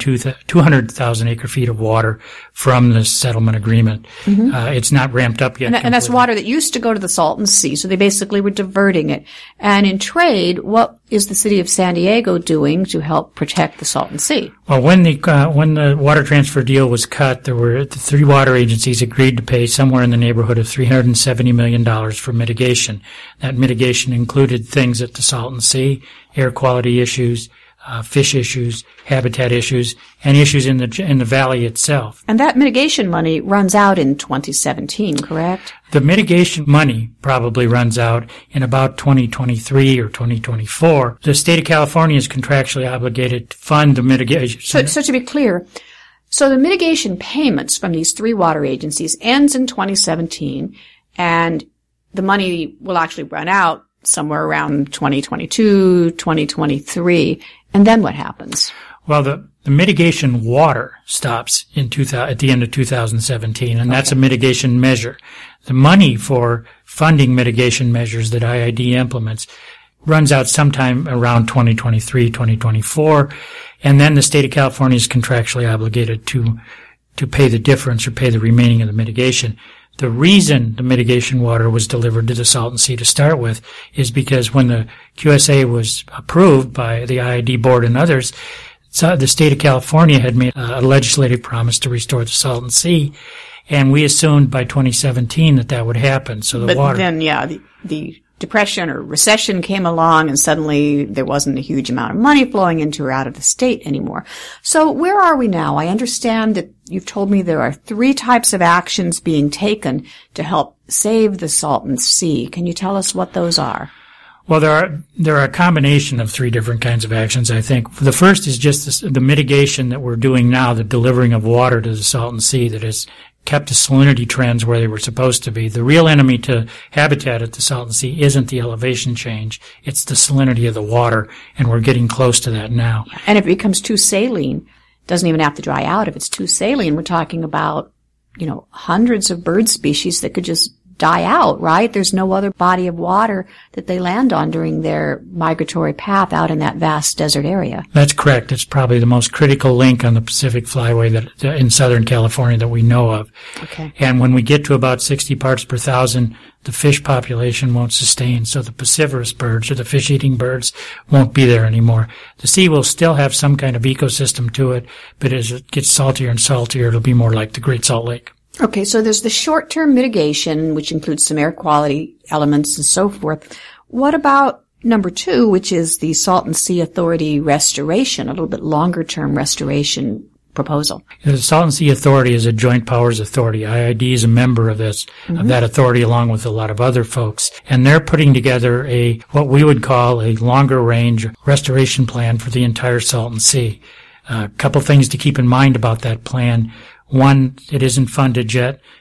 hundred thousand acre feet of water from the settlement agreement. Mm-hmm. Uh, it's not ramped up yet. And, and that's water that used to go to the Salton Sea, so they basically were diverting it. And in trade, what is the city of San Diego doing to help protect the Salton Sea? Well, when the uh, when the water transfer deal was cut, there were the three water agencies agreed to pay somewhere in the neighborhood of three hundred seventy million dollars for mitigation. That mitigation included things at the Salton Sea, air quality issues, Uh, fish issues, habitat issues, and issues in the in the valley itself. And that mitigation money runs out in twenty seventeen, correct? The mitigation money probably runs out in about twenty twenty-three or twenty twenty-four. The state of California is contractually obligated to fund the mitigation. So, so to be clear, so the mitigation payments from these three water agencies ends in twenty seventeen, and the money will actually run out somewhere around twenty twenty-two, twenty twenty-three. And then what happens? Well, the, the mitigation water stops in two thousand, at the end of two thousand seventeen, and okay. That's a mitigation measure. The money for funding mitigation measures that I I D implements runs out sometime around twenty twenty-three, twenty twenty-four, and then the state of California is contractually obligated to to pay the difference or pay the remaining of the mitigation. The reason the mitigation water was delivered to the Salton Sea to start with is because when the Q S A was approved by the I I D board and others, so the state of California had made a legislative promise to restore the Salton Sea, and we assumed by twenty seventeen that that would happen. So the but water. But then, yeah, the, the depression or recession came along, and suddenly there wasn't a huge amount of money flowing into or out of the state anymore. So where are we now? I understand that you've told me there are three types of actions being taken to help save the Salton Sea. Can you tell us what those are? Well, there are there are a combination of three different kinds of actions, I think. The first is just this, the mitigation that we're doing now, the delivering of water to the Salton Sea that has kept the salinity trends where they were supposed to be. The real enemy to habitat at the Salton Sea isn't the elevation change. It's the salinity of the water, and we're getting close to that now. And if it becomes too saline, it doesn't even have to dry out. If it's too saline, we're talking about, you know, hundreds of bird species that could just die out, right? There's no other body of water that they land on during their migratory path out in that vast desert area. That's correct. It's probably the most critical link on the Pacific Flyway that in Southern California that we know of. Okay. And when we get to about sixty parts per thousand, the fish population won't sustain, so the piscivorous birds or the fish-eating birds won't be there anymore. The sea will still have some kind of ecosystem to it, but as it gets saltier and saltier, it'll be more like the Great Salt Lake. Okay, so there's the short-term mitigation, which includes some air quality elements and so forth. What about number two, which is the Salton Sea Authority restoration, a little bit longer-term restoration proposal? The Salton Sea Authority is a joint powers authority. I I D is a member of this, mm-hmm. of that authority, along with a lot of other folks. And they're putting together a, what we would call a longer-range restoration plan for the entire Salton Sea. A uh, couple things to keep in mind about that plan. One, it isn't funded yet.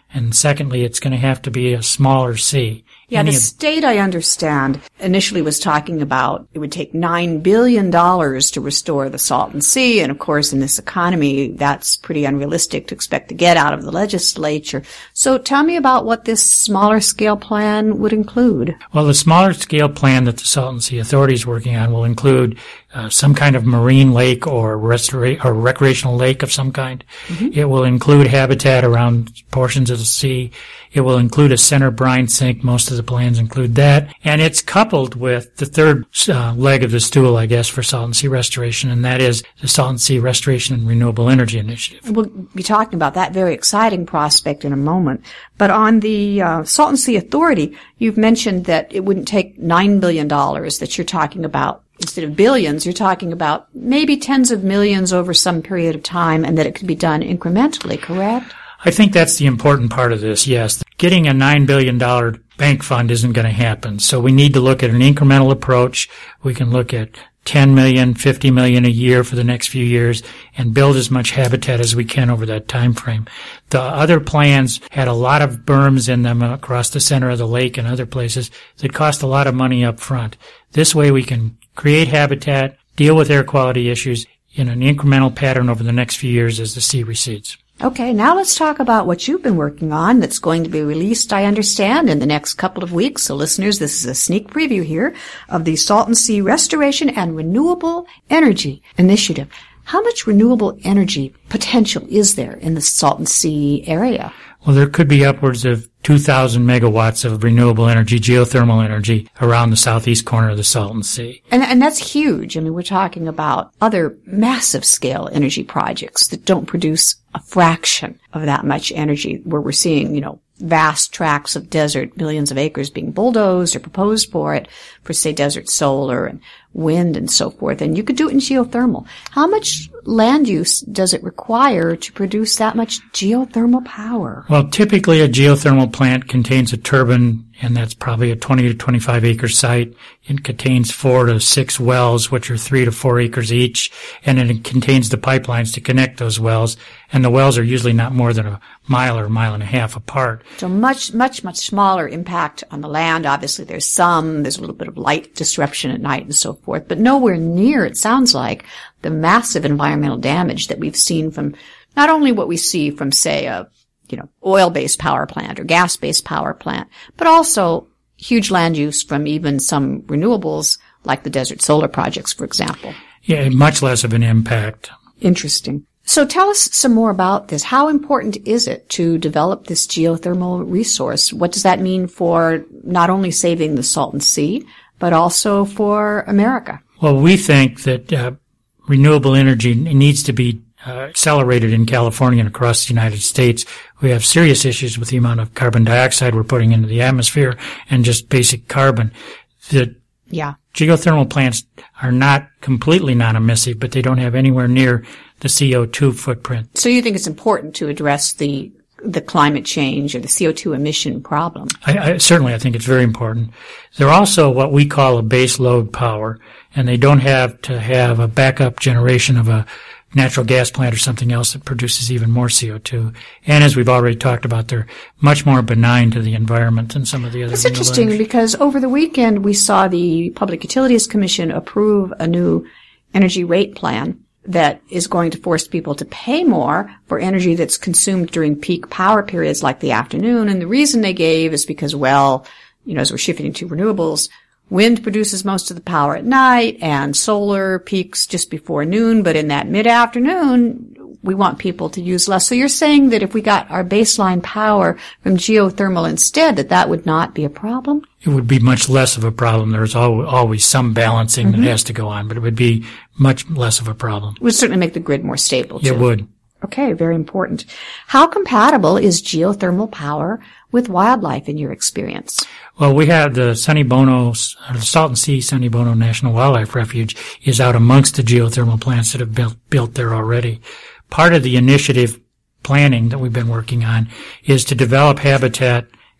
And secondly, it's going to have to be a smaller sea. Yeah, Any the of- state, I understand, initially was talking about it would take nine billion dollars to restore the Salton Sea. And of course, in this economy, that's pretty unrealistic to expect to get out of the legislature. So tell me about what this smaller scale plan would include. Well, the smaller scale plan that the Salton Sea Authority is working on will include uh, some kind of marine lake or restora- or recreational lake of some kind. Mm-hmm. It will include habitat around portions of the sea. It will include a center brine sink. Most of the plans include that. And it's coupled with the third uh, leg of the stool, I guess, for Salton Sea restoration, and that is the Salton Sea Restoration and Renewable Energy Initiative. We'll be talking about that very exciting prospect in a moment. But on the uh, Salton Sea Authority, you've mentioned that it wouldn't take nine billion dollars that you're talking about. Instead of billions, you're talking about maybe tens of millions over some period of time, and that it could be done incrementally, correct? I think that's the important part of this, yes. Getting a nine billion dollars bank fund isn't going to happen. So we need to look at an incremental approach. We can look at ten million dollars, fifty million dollars a year for the next few years and build as much habitat as we can over that time frame. The other plans had a lot of berms in them across the center of the lake and other places that cost a lot of money up front. This way we can create habitat, deal with air quality issues in an incremental pattern over the next few years as the sea recedes. Okay, now let's talk about what you've been working on that's going to be released, I understand, in the next couple of weeks. So listeners, this is a sneak preview here of the Salton Sea Restoration and Renewable Energy Initiative. How much renewable energy potential is there in the Salton Sea area? Well, there could be upwards of two thousand megawatts of renewable energy, geothermal energy, around the southeast corner of the Salton Sea. And, and that's huge. I mean, we're talking about other massive scale energy projects that don't produce a fraction of that much energy, where we're seeing, you know, vast tracts of desert, millions of acres being bulldozed or proposed for it, for, say, desert solar and wind and so forth. And you could do it in geothermal. How much land use does it require to produce that much geothermal power? Well, typically a geothermal plant contains a turbine, and that's probably a twenty to twenty-five acre site. It contains four to six wells, which are three to four acres each, and it contains the pipelines to connect those wells. And the wells are usually not more than a mile or a mile and a half apart. So much, much, much smaller impact on the land. Obviously, there's some, there's a little bit of light disruption at night and so forth, but nowhere near, it sounds like, the massive environmental damage that we've seen from not only what we see from, say, a you know, oil-based power plant or gas-based power plant, but also huge land use from even some renewables like the desert solar projects, for example. Yeah, much less of an impact. Interesting. So tell us some more about this. How important is it to develop this geothermal resource? What does that mean for not only saving the Salton Sea, but also for America? Well, we think that uh, renewable energy needs to be Uh, accelerated in California and across the United States. We have serious issues with the amount of carbon dioxide we're putting into the atmosphere and just basic carbon. The yeah. geothermal plants are not completely non-emissive, but they don't have anywhere near the C O two footprint. So you think it's important to address the the climate change or the C O two emission problem? I, I, certainly, I think it's very important. They're also what we call a base load power, and they don't have to have a backup generation of a natural gas plant or something else that produces even more C O two. And as we've already talked about, they're much more benign to the environment than some of the other. It's interesting energy. Because over the weekend we saw the Public Utilities Commission approve a new energy rate plan that is going to force people to pay more for energy that's consumed during peak power periods like the afternoon. And the reason they gave is because, well, you know, as we're shifting to renewables, wind produces most of the power at night and solar peaks just before noon, but in that mid-afternoon, we want people to use less. So you're saying that if we got our baseline power from geothermal instead, that that would not be a problem? It would be much less of a problem. There's always some balancing mm-hmm. that has to go on, but it would be much less of a problem. It would certainly make the grid more stable, too. It would. Okay, very important. How compatible is geothermal power with wildlife in your experience? Well, we have the Sonny Bono, the Salton Sea Sonny Bono National Wildlife Refuge is out amongst the geothermal plants that have built, built there already. Part of the initiative planning that we've been working on is to develop habitat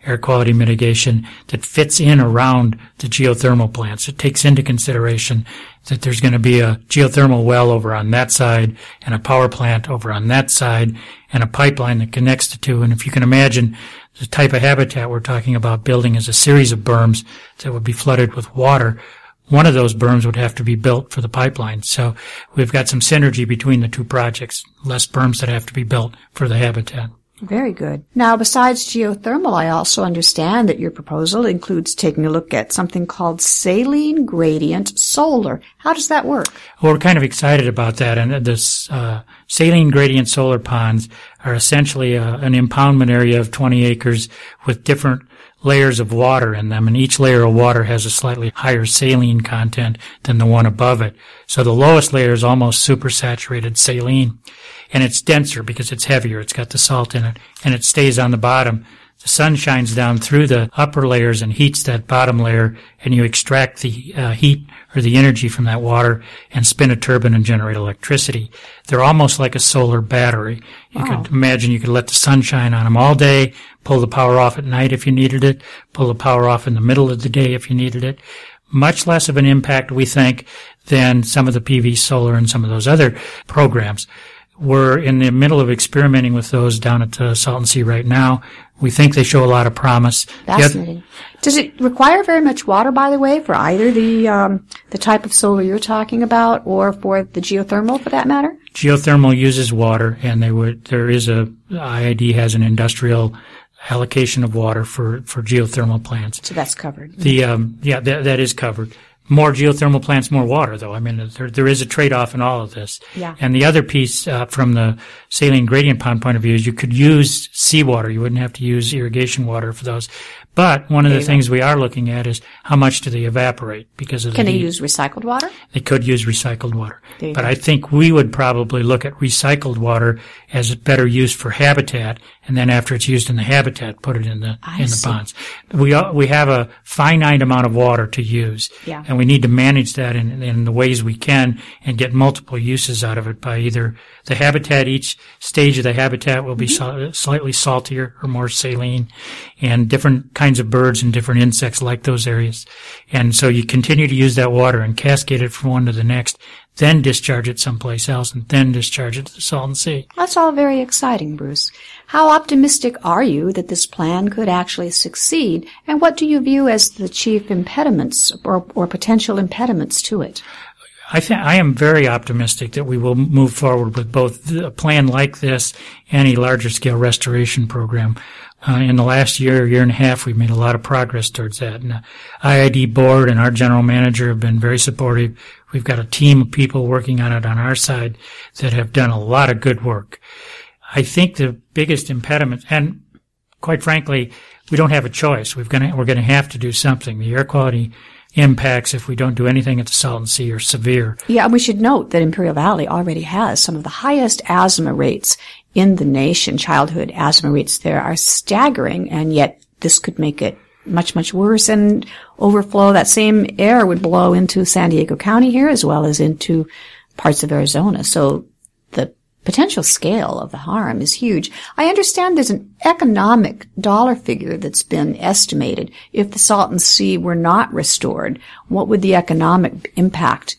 air quality mitigation that fits in around the geothermal plants. It takes into consideration that there's going to be a geothermal well over on that side and a power plant over on that side and a pipeline that connects the two. And if you can imagine the type of habitat we're talking about building is a series of berms that would be flooded with water. One of those berms would have to be built for the pipeline. So we've got some synergy between the two projects, less berms that have to be built for the habitat. Very good. Now, besides geothermal, I also understand that your proposal includes taking a look at something called saline gradient solar. How does that work? Well, we're kind of excited about that. And this uh, saline gradient solar ponds are essentially uh, an impoundment area of twenty acres with different layers of water in them, and each layer of water has a slightly higher saline content than the one above it. So the lowest layer is almost supersaturated saline, and it's denser because it's heavier. It's got the salt in it, and it stays on the bottom. The sun shines down through the upper layers and heats that bottom layer, and you extract the uh, heat or the energy from that water and spin a turbine and generate electricity. They're almost like a solar battery. You Wow. could imagine you could let the sun shine on them all day, pull the power off at night if you needed it, pull the power off in the middle of the day if you needed it. Much less of an impact, we think, than some of the P V solar and some of those other programs. We're in the middle of experimenting with those down at the Salton Sea right now. We think they show a lot of promise. Fascinating. Does it require very much water, by the way, for either the um, the type of solar you're talking about or for the geothermal, for that matter? Geothermal uses water, and they would. There is a I I D has an industrial allocation of water for for geothermal plants. So that's covered. The um, yeah, that that is covered. More geothermal plants, more water, though. I mean, there, there is a trade-off in all of this. Yeah. And the other piece, uh, from the saline gradient pond point of view is you could use seawater. You wouldn't have to use irrigation water for those. But one of the things we are looking at is how much do they evaporate because of the Can they heat. use recycled water? They could use recycled water. There you But go. I think we would probably look at recycled water as a better use for habitat, and then after it's used in the habitat, put it in the I in the see. ponds. We all- we have a finite amount of water to use, Yeah. and we need to manage that in, in the ways we can and get multiple uses out of it by either the habitat. Each stage of the habitat will be Mm-hmm. so, slightly saltier or more saline, and different kinds of birds and different insects like those areas. And so you continue to use that water and cascade it from one to the next, then discharge it someplace else, and then discharge it to the Salton Sea. That's all very exciting, Bruce. How optimistic are you that this plan could actually succeed, and what do you view as the chief impediments or, or potential impediments to it? I think I am very optimistic that we will move forward with both a plan like this and a larger scale restoration program. Uh, in the last year, year and a half, we've made a lot of progress towards that. And the I I D board and our general manager have been very supportive. We've got a team of people working on it on our side that have done a lot of good work. I think the biggest impediment, and quite frankly, we don't have a choice. We've gonna, we're going to have to do something. The air quality impacts, if we don't do anything at the Salton Sea, are severe. Yeah, and we should note that Imperial Valley already has some of the highest asthma rates in the nation. Childhood asthma rates there are staggering, and yet this could make it much, much worse and overflow. That same air would blow into San Diego County here as well as into parts of Arizona. So the potential scale of the harm is huge. I understand there's an economic dollar figure that's been estimated. If the Salton Sea were not restored, what would the economic impact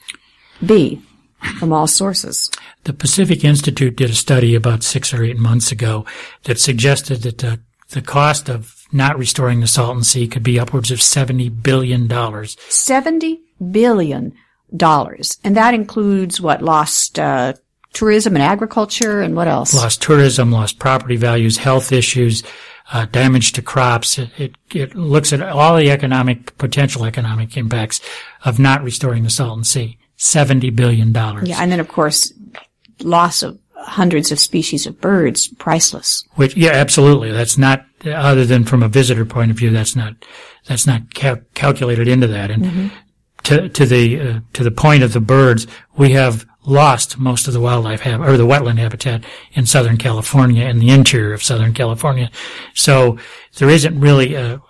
be from all sources? The Pacific Institute did a study about six or eight months ago that suggested that the, the cost of not restoring the Salton Sea could be upwards of seventy billion dollars. seventy billion dollars. And that includes what, lost uh, tourism and agriculture and what else? Lost tourism, lost property values, health issues, uh, damage to crops. It, it, it looks at all the economic, potential economic impacts of not restoring the Salton Sea. seventy billion dollars. Yeah, and then of course, loss of hundreds of species of birds, priceless. Which, yeah, absolutely. That's not, other than from a visitor point of view, that's not, that's not cal- calculated into that. And Mm-hmm. to, to the, uh, to the point of the birds, we have lost most of the wildlife hab- or the wetland habitat in Southern California and the interior of Southern California. So there isn't really a,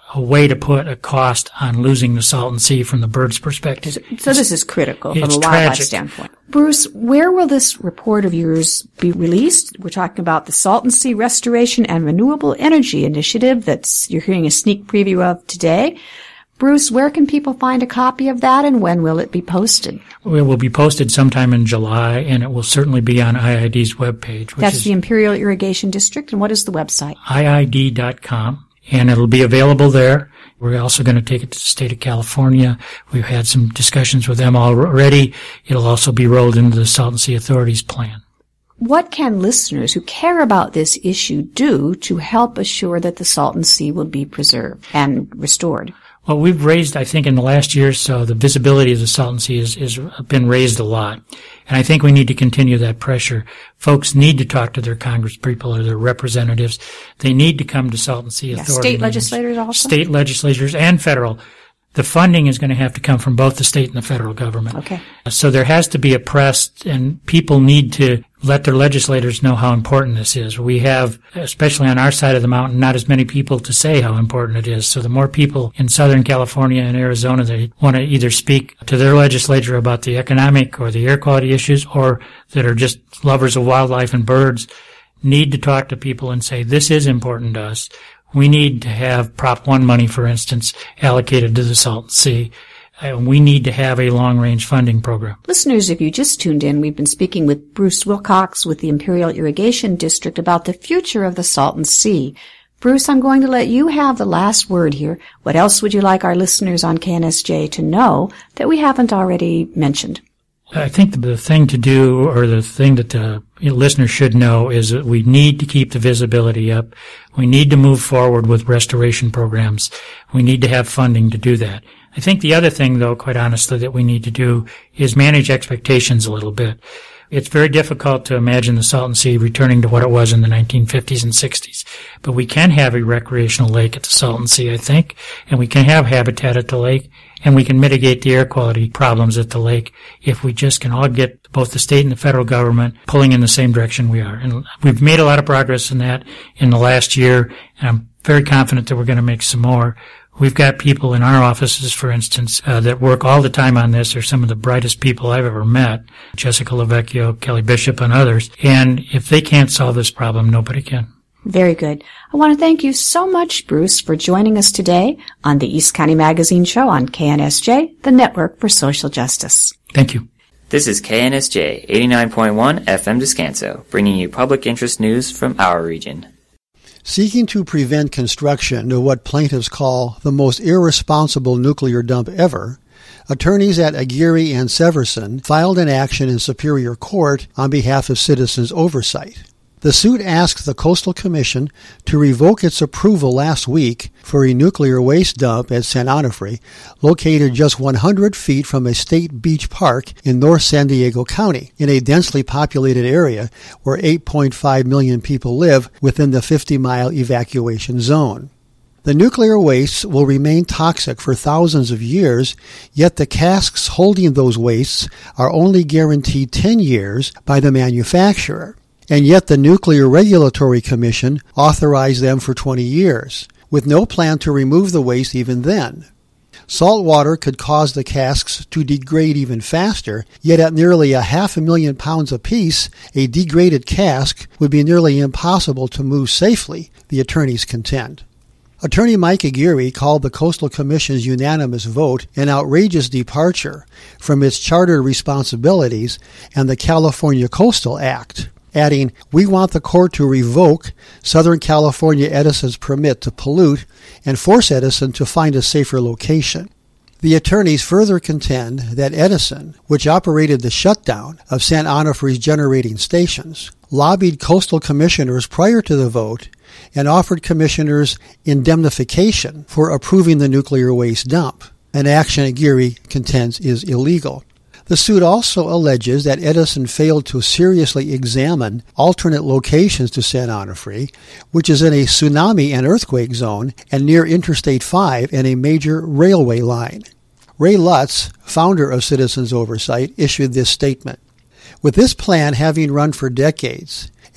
a way to put a cost on losing the Salton Sea from the birds' perspective. So, so this is critical from a wildlife tragic. standpoint. Bruce, where will this report of yours be released? We're talking about the Salton Sea Restoration and Renewable Energy Initiative that's you're hearing a sneak preview of today. Bruce, where can people find a copy of that, and when will it be posted? It will be posted sometime in July, and it will certainly be on I I D's webpage. Which That's is the Imperial Irrigation District, and what is the website? I I D dot com, and it'll be available there. We're also going to take it to the state of California. We've had some discussions with them already. It'll also be rolled into the Salton Sea Authority's plan. What can listeners who care about this issue do to help assure that the Salton Sea will be preserved and restored? Well, we've raised, I think, in the last year or so, the visibility of the Salton Sea has, has been raised a lot. And I think we need to continue that pressure. Folks need to talk to their congresspeople or their representatives. They need to come to Salton Sea yeah, Authority. State legislators also? State legislators and federal. The funding is going to have to come from both the state and the federal government. Okay. So there has to be a press, and people need to let their legislators know how important this is. We have, especially on our side of the mountain, not as many people to say how important it is. So the more people in Southern California and Arizona that want to either speak to their legislature about the economic or the air quality issues, or that are just lovers of wildlife and birds, need to talk to people and say, this is important to us. We need to have Prop one money, for instance, allocated to the Salton Sea. And we need to have a long-range funding program. Listeners, if you just tuned in, we've been speaking with Bruce Wilcox with the Imperial Irrigation District about the future of the Salton Sea. Bruce, I'm going to let you have the last word here. What else would you like our listeners on K N S J to know that we haven't already mentioned? I think the thing to do, or the thing that the listener should know, is that we need to keep the visibility up. We need to move forward with restoration programs. We need to have funding to do that. I think the other thing, though, quite honestly, that we need to do is manage expectations a little bit. It's very difficult to imagine the Salton Sea returning to what it was in the nineteen fifties and sixties. But we can have a recreational lake at the Salton Sea, I think, and we can have habitat at the lake, and we can mitigate the air quality problems at the lake if we just can all get both the state and the federal government pulling in the same direction we are. And we've made a lot of progress in that in the last year, and I'm very confident that we're going to make some more. We've got people in our offices, for instance, uh, that work all the time on this. They're some of the brightest people I've ever met, Jessica LeVecchio, Kelly Bishop, and others. And if they can't solve this problem, nobody can. Very good. I want to thank you so much, Bruce, for joining us today on the East County Magazine Show on K N S J, the Network for Social Justice. Thank you. This is K N S J eighty-nine point one F M Descanso, bringing you public interest news from our region. Seeking to prevent construction of what plaintiffs call the most irresponsible nuclear dump ever, attorneys at Aguirre and Severson filed an action in Superior Court on behalf of Citizens Oversight. The suit asks the Coastal Commission to revoke its approval last week for a nuclear waste dump at San Onofre, located just one hundred feet from a state beach park in North San Diego County, in a densely populated area where eight point five million people live within the fifty-mile evacuation zone. The nuclear wastes will remain toxic for thousands of years, yet the casks holding those wastes are only guaranteed ten years by the manufacturer. And yet the Nuclear Regulatory Commission authorized them for twenty years, with no plan to remove the waste even then. Salt water could cause the casks to degrade even faster, yet at nearly a half a million pounds apiece, a degraded cask would be nearly impossible to move safely, the attorneys contend. Attorney Mike Aguirre called the Coastal Commission's unanimous vote an outrageous departure from its charter responsibilities and the California Coastal Act, adding, "We want the court to revoke Southern California Edison's permit to pollute and force Edison to find a safer location." The attorneys further contend that Edison, which operated the shutdown of San Onofre's generating stations, lobbied coastal commissioners prior to the vote and offered commissioners indemnification for approving the nuclear waste dump, an action Aguirre contends is illegal. The suit also alleges that Edison failed to seriously examine alternate locations to San Onofre, which is in a tsunami and earthquake zone and near Interstate five and a major railway line. Ray Lutz, founder of Citizens Oversight, issued this statement. With this plan having run for decades,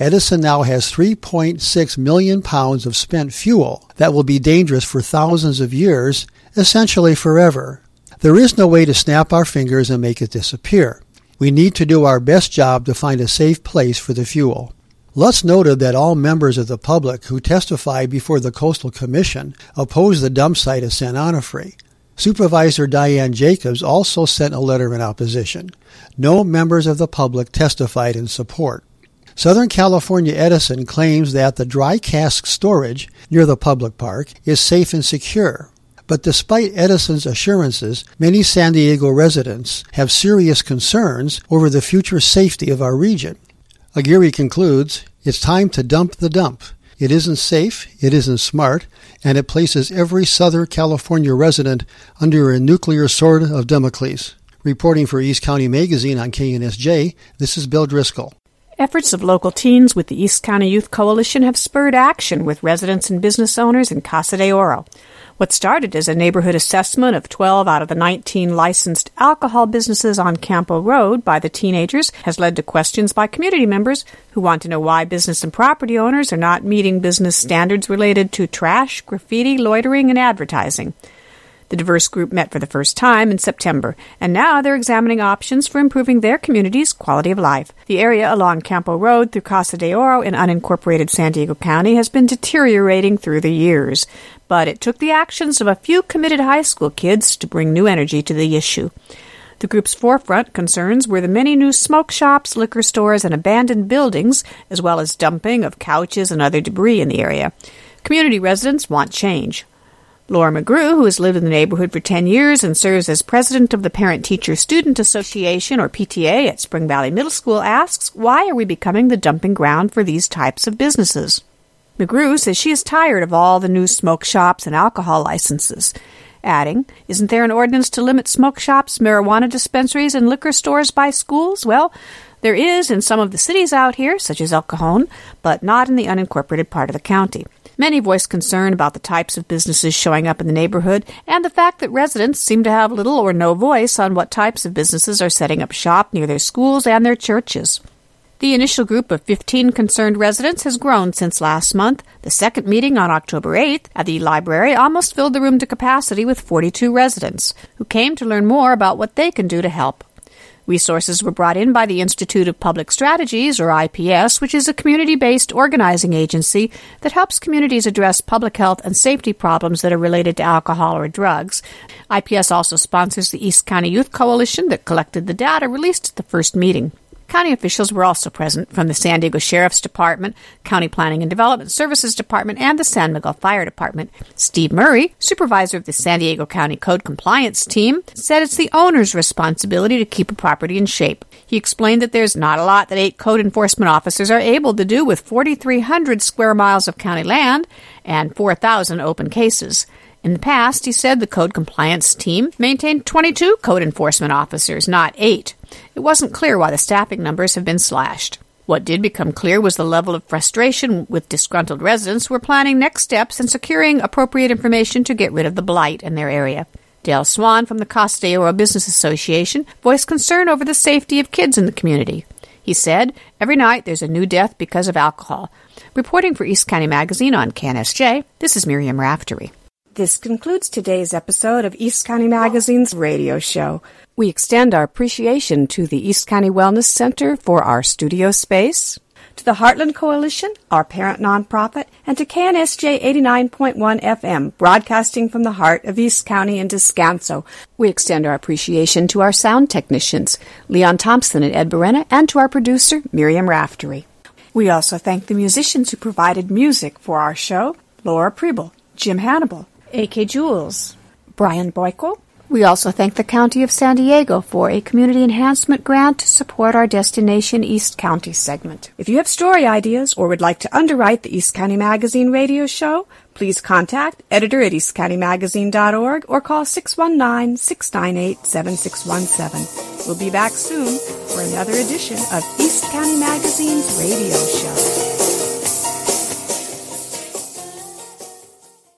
Edison now has three point six million pounds of spent fuel that will be dangerous for thousands of years, essentially forever. There is no way to snap our fingers and make it disappear. We need to do our best job to find a safe place for the fuel. Lutz noted that all members of the public who testified before the Coastal Commission opposed the dump site at Saint Onofre. Supervisor Diane Jacobs also sent a letter in opposition. No members of the public testified in support. Southern California Edison claims that the dry cask storage near the public park is safe and secure. But despite Edison's assurances, many San Diego residents have serious concerns over the future safety of our region. Aguirre concludes, it's time to dump the dump. It isn't safe, it isn't smart, and it places every Southern California resident under a nuclear sword of Damocles. Reporting for East County Magazine on K N S J, this is Bill Driscoll. Efforts of local teens with the East County Youth Coalition have spurred action with residents and business owners in Casa de Oro. What started as a neighborhood assessment of twelve out of the nineteen licensed alcohol businesses on Campo Road by the teenagers has led to questions by community members who want to know why business and property owners are not meeting business standards related to trash, graffiti, loitering, and advertising. The diverse group met for the first time in September, and now they're examining options for improving their community's quality of life. The area along Campo Road through Casa de Oro in unincorporated San Diego County has been deteriorating through the years, but it took the actions of a few committed high school kids to bring new energy to the issue. The group's forefront concerns were the many new smoke shops, liquor stores, and abandoned buildings, as well as dumping of couches and other debris in the area. Community residents want change. Laura McGrew, who has lived in the neighborhood for ten years and serves as president of the Parent-Teacher-Student Association, or P T A, at Spring Valley Middle School, asks, why are we becoming the dumping ground for these types of businesses? McGrew says she is tired of all the new smoke shops and alcohol licenses, adding, isn't there an ordinance to limit smoke shops, marijuana dispensaries, and liquor stores by schools? Well, there is in some of the cities out here, such as El Cajon, but not in the unincorporated part of the county. Many voiced concern about the types of businesses showing up in the neighborhood and the fact that residents seem to have little or no voice on what types of businesses are setting up shop near their schools and their churches. The initial group of fifteen concerned residents has grown since last month. The second meeting on October eighth at the library almost filled the room to capacity with forty-two residents who came to learn more about what they can do to help. Resources were brought in by the Institute of Public Strategies, or I P S, which is a community-based organizing agency that helps communities address public health and safety problems that are related to alcohol or drugs. I P S also sponsors the East County Youth Coalition that collected the data released at the first meeting. County officials were also present from the San Diego Sheriff's Department, County Planning and Development Services Department, and the San Miguel Fire Department. Steve Murray, supervisor of the San Diego County Code Compliance Team, said it's the owner's responsibility to keep a property in shape. He explained that there's not a lot that eight code enforcement officers are able to do with forty-three hundred square miles of county land and four thousand open cases. In the past, he said the Code Compliance Team maintained twenty-two code enforcement officers, not eight. It wasn't clear why the staffing numbers have been slashed. What did become clear was the level of frustration with disgruntled residents who were planning next steps and securing appropriate information to get rid of the blight in their area. Dale Swan from the Casa de Oro Business Association voiced concern over the safety of kids in the community. He said, every night there's a new death because of alcohol. Reporting for East County Magazine on K N S J, this is Miriam Raftery. This concludes today's episode of East County Magazine's radio show. We extend our appreciation to the East County Wellness Center for our studio space, to the Heartland Coalition, our parent nonprofit, and to K N S J eighty-nine point one F M, broadcasting from the heart of East County and Descanso. We extend our appreciation to our sound technicians, Leon Thompson and Ed Berena, and to our producer, Miriam Raftery. We also thank the musicians who provided music for our show, Laura Preble, Jim Hannibal, A K Jules, Brian Boyko. We also thank the County of San Diego for a community enhancement grant to support our Destination East County segment. If you have story ideas or would like to underwrite the East County Magazine radio show, please contact editor at east county magazine dot org or call six one nine, six nine eight, seven six one seven. We'll be back soon for another edition of East County Magazine's radio show.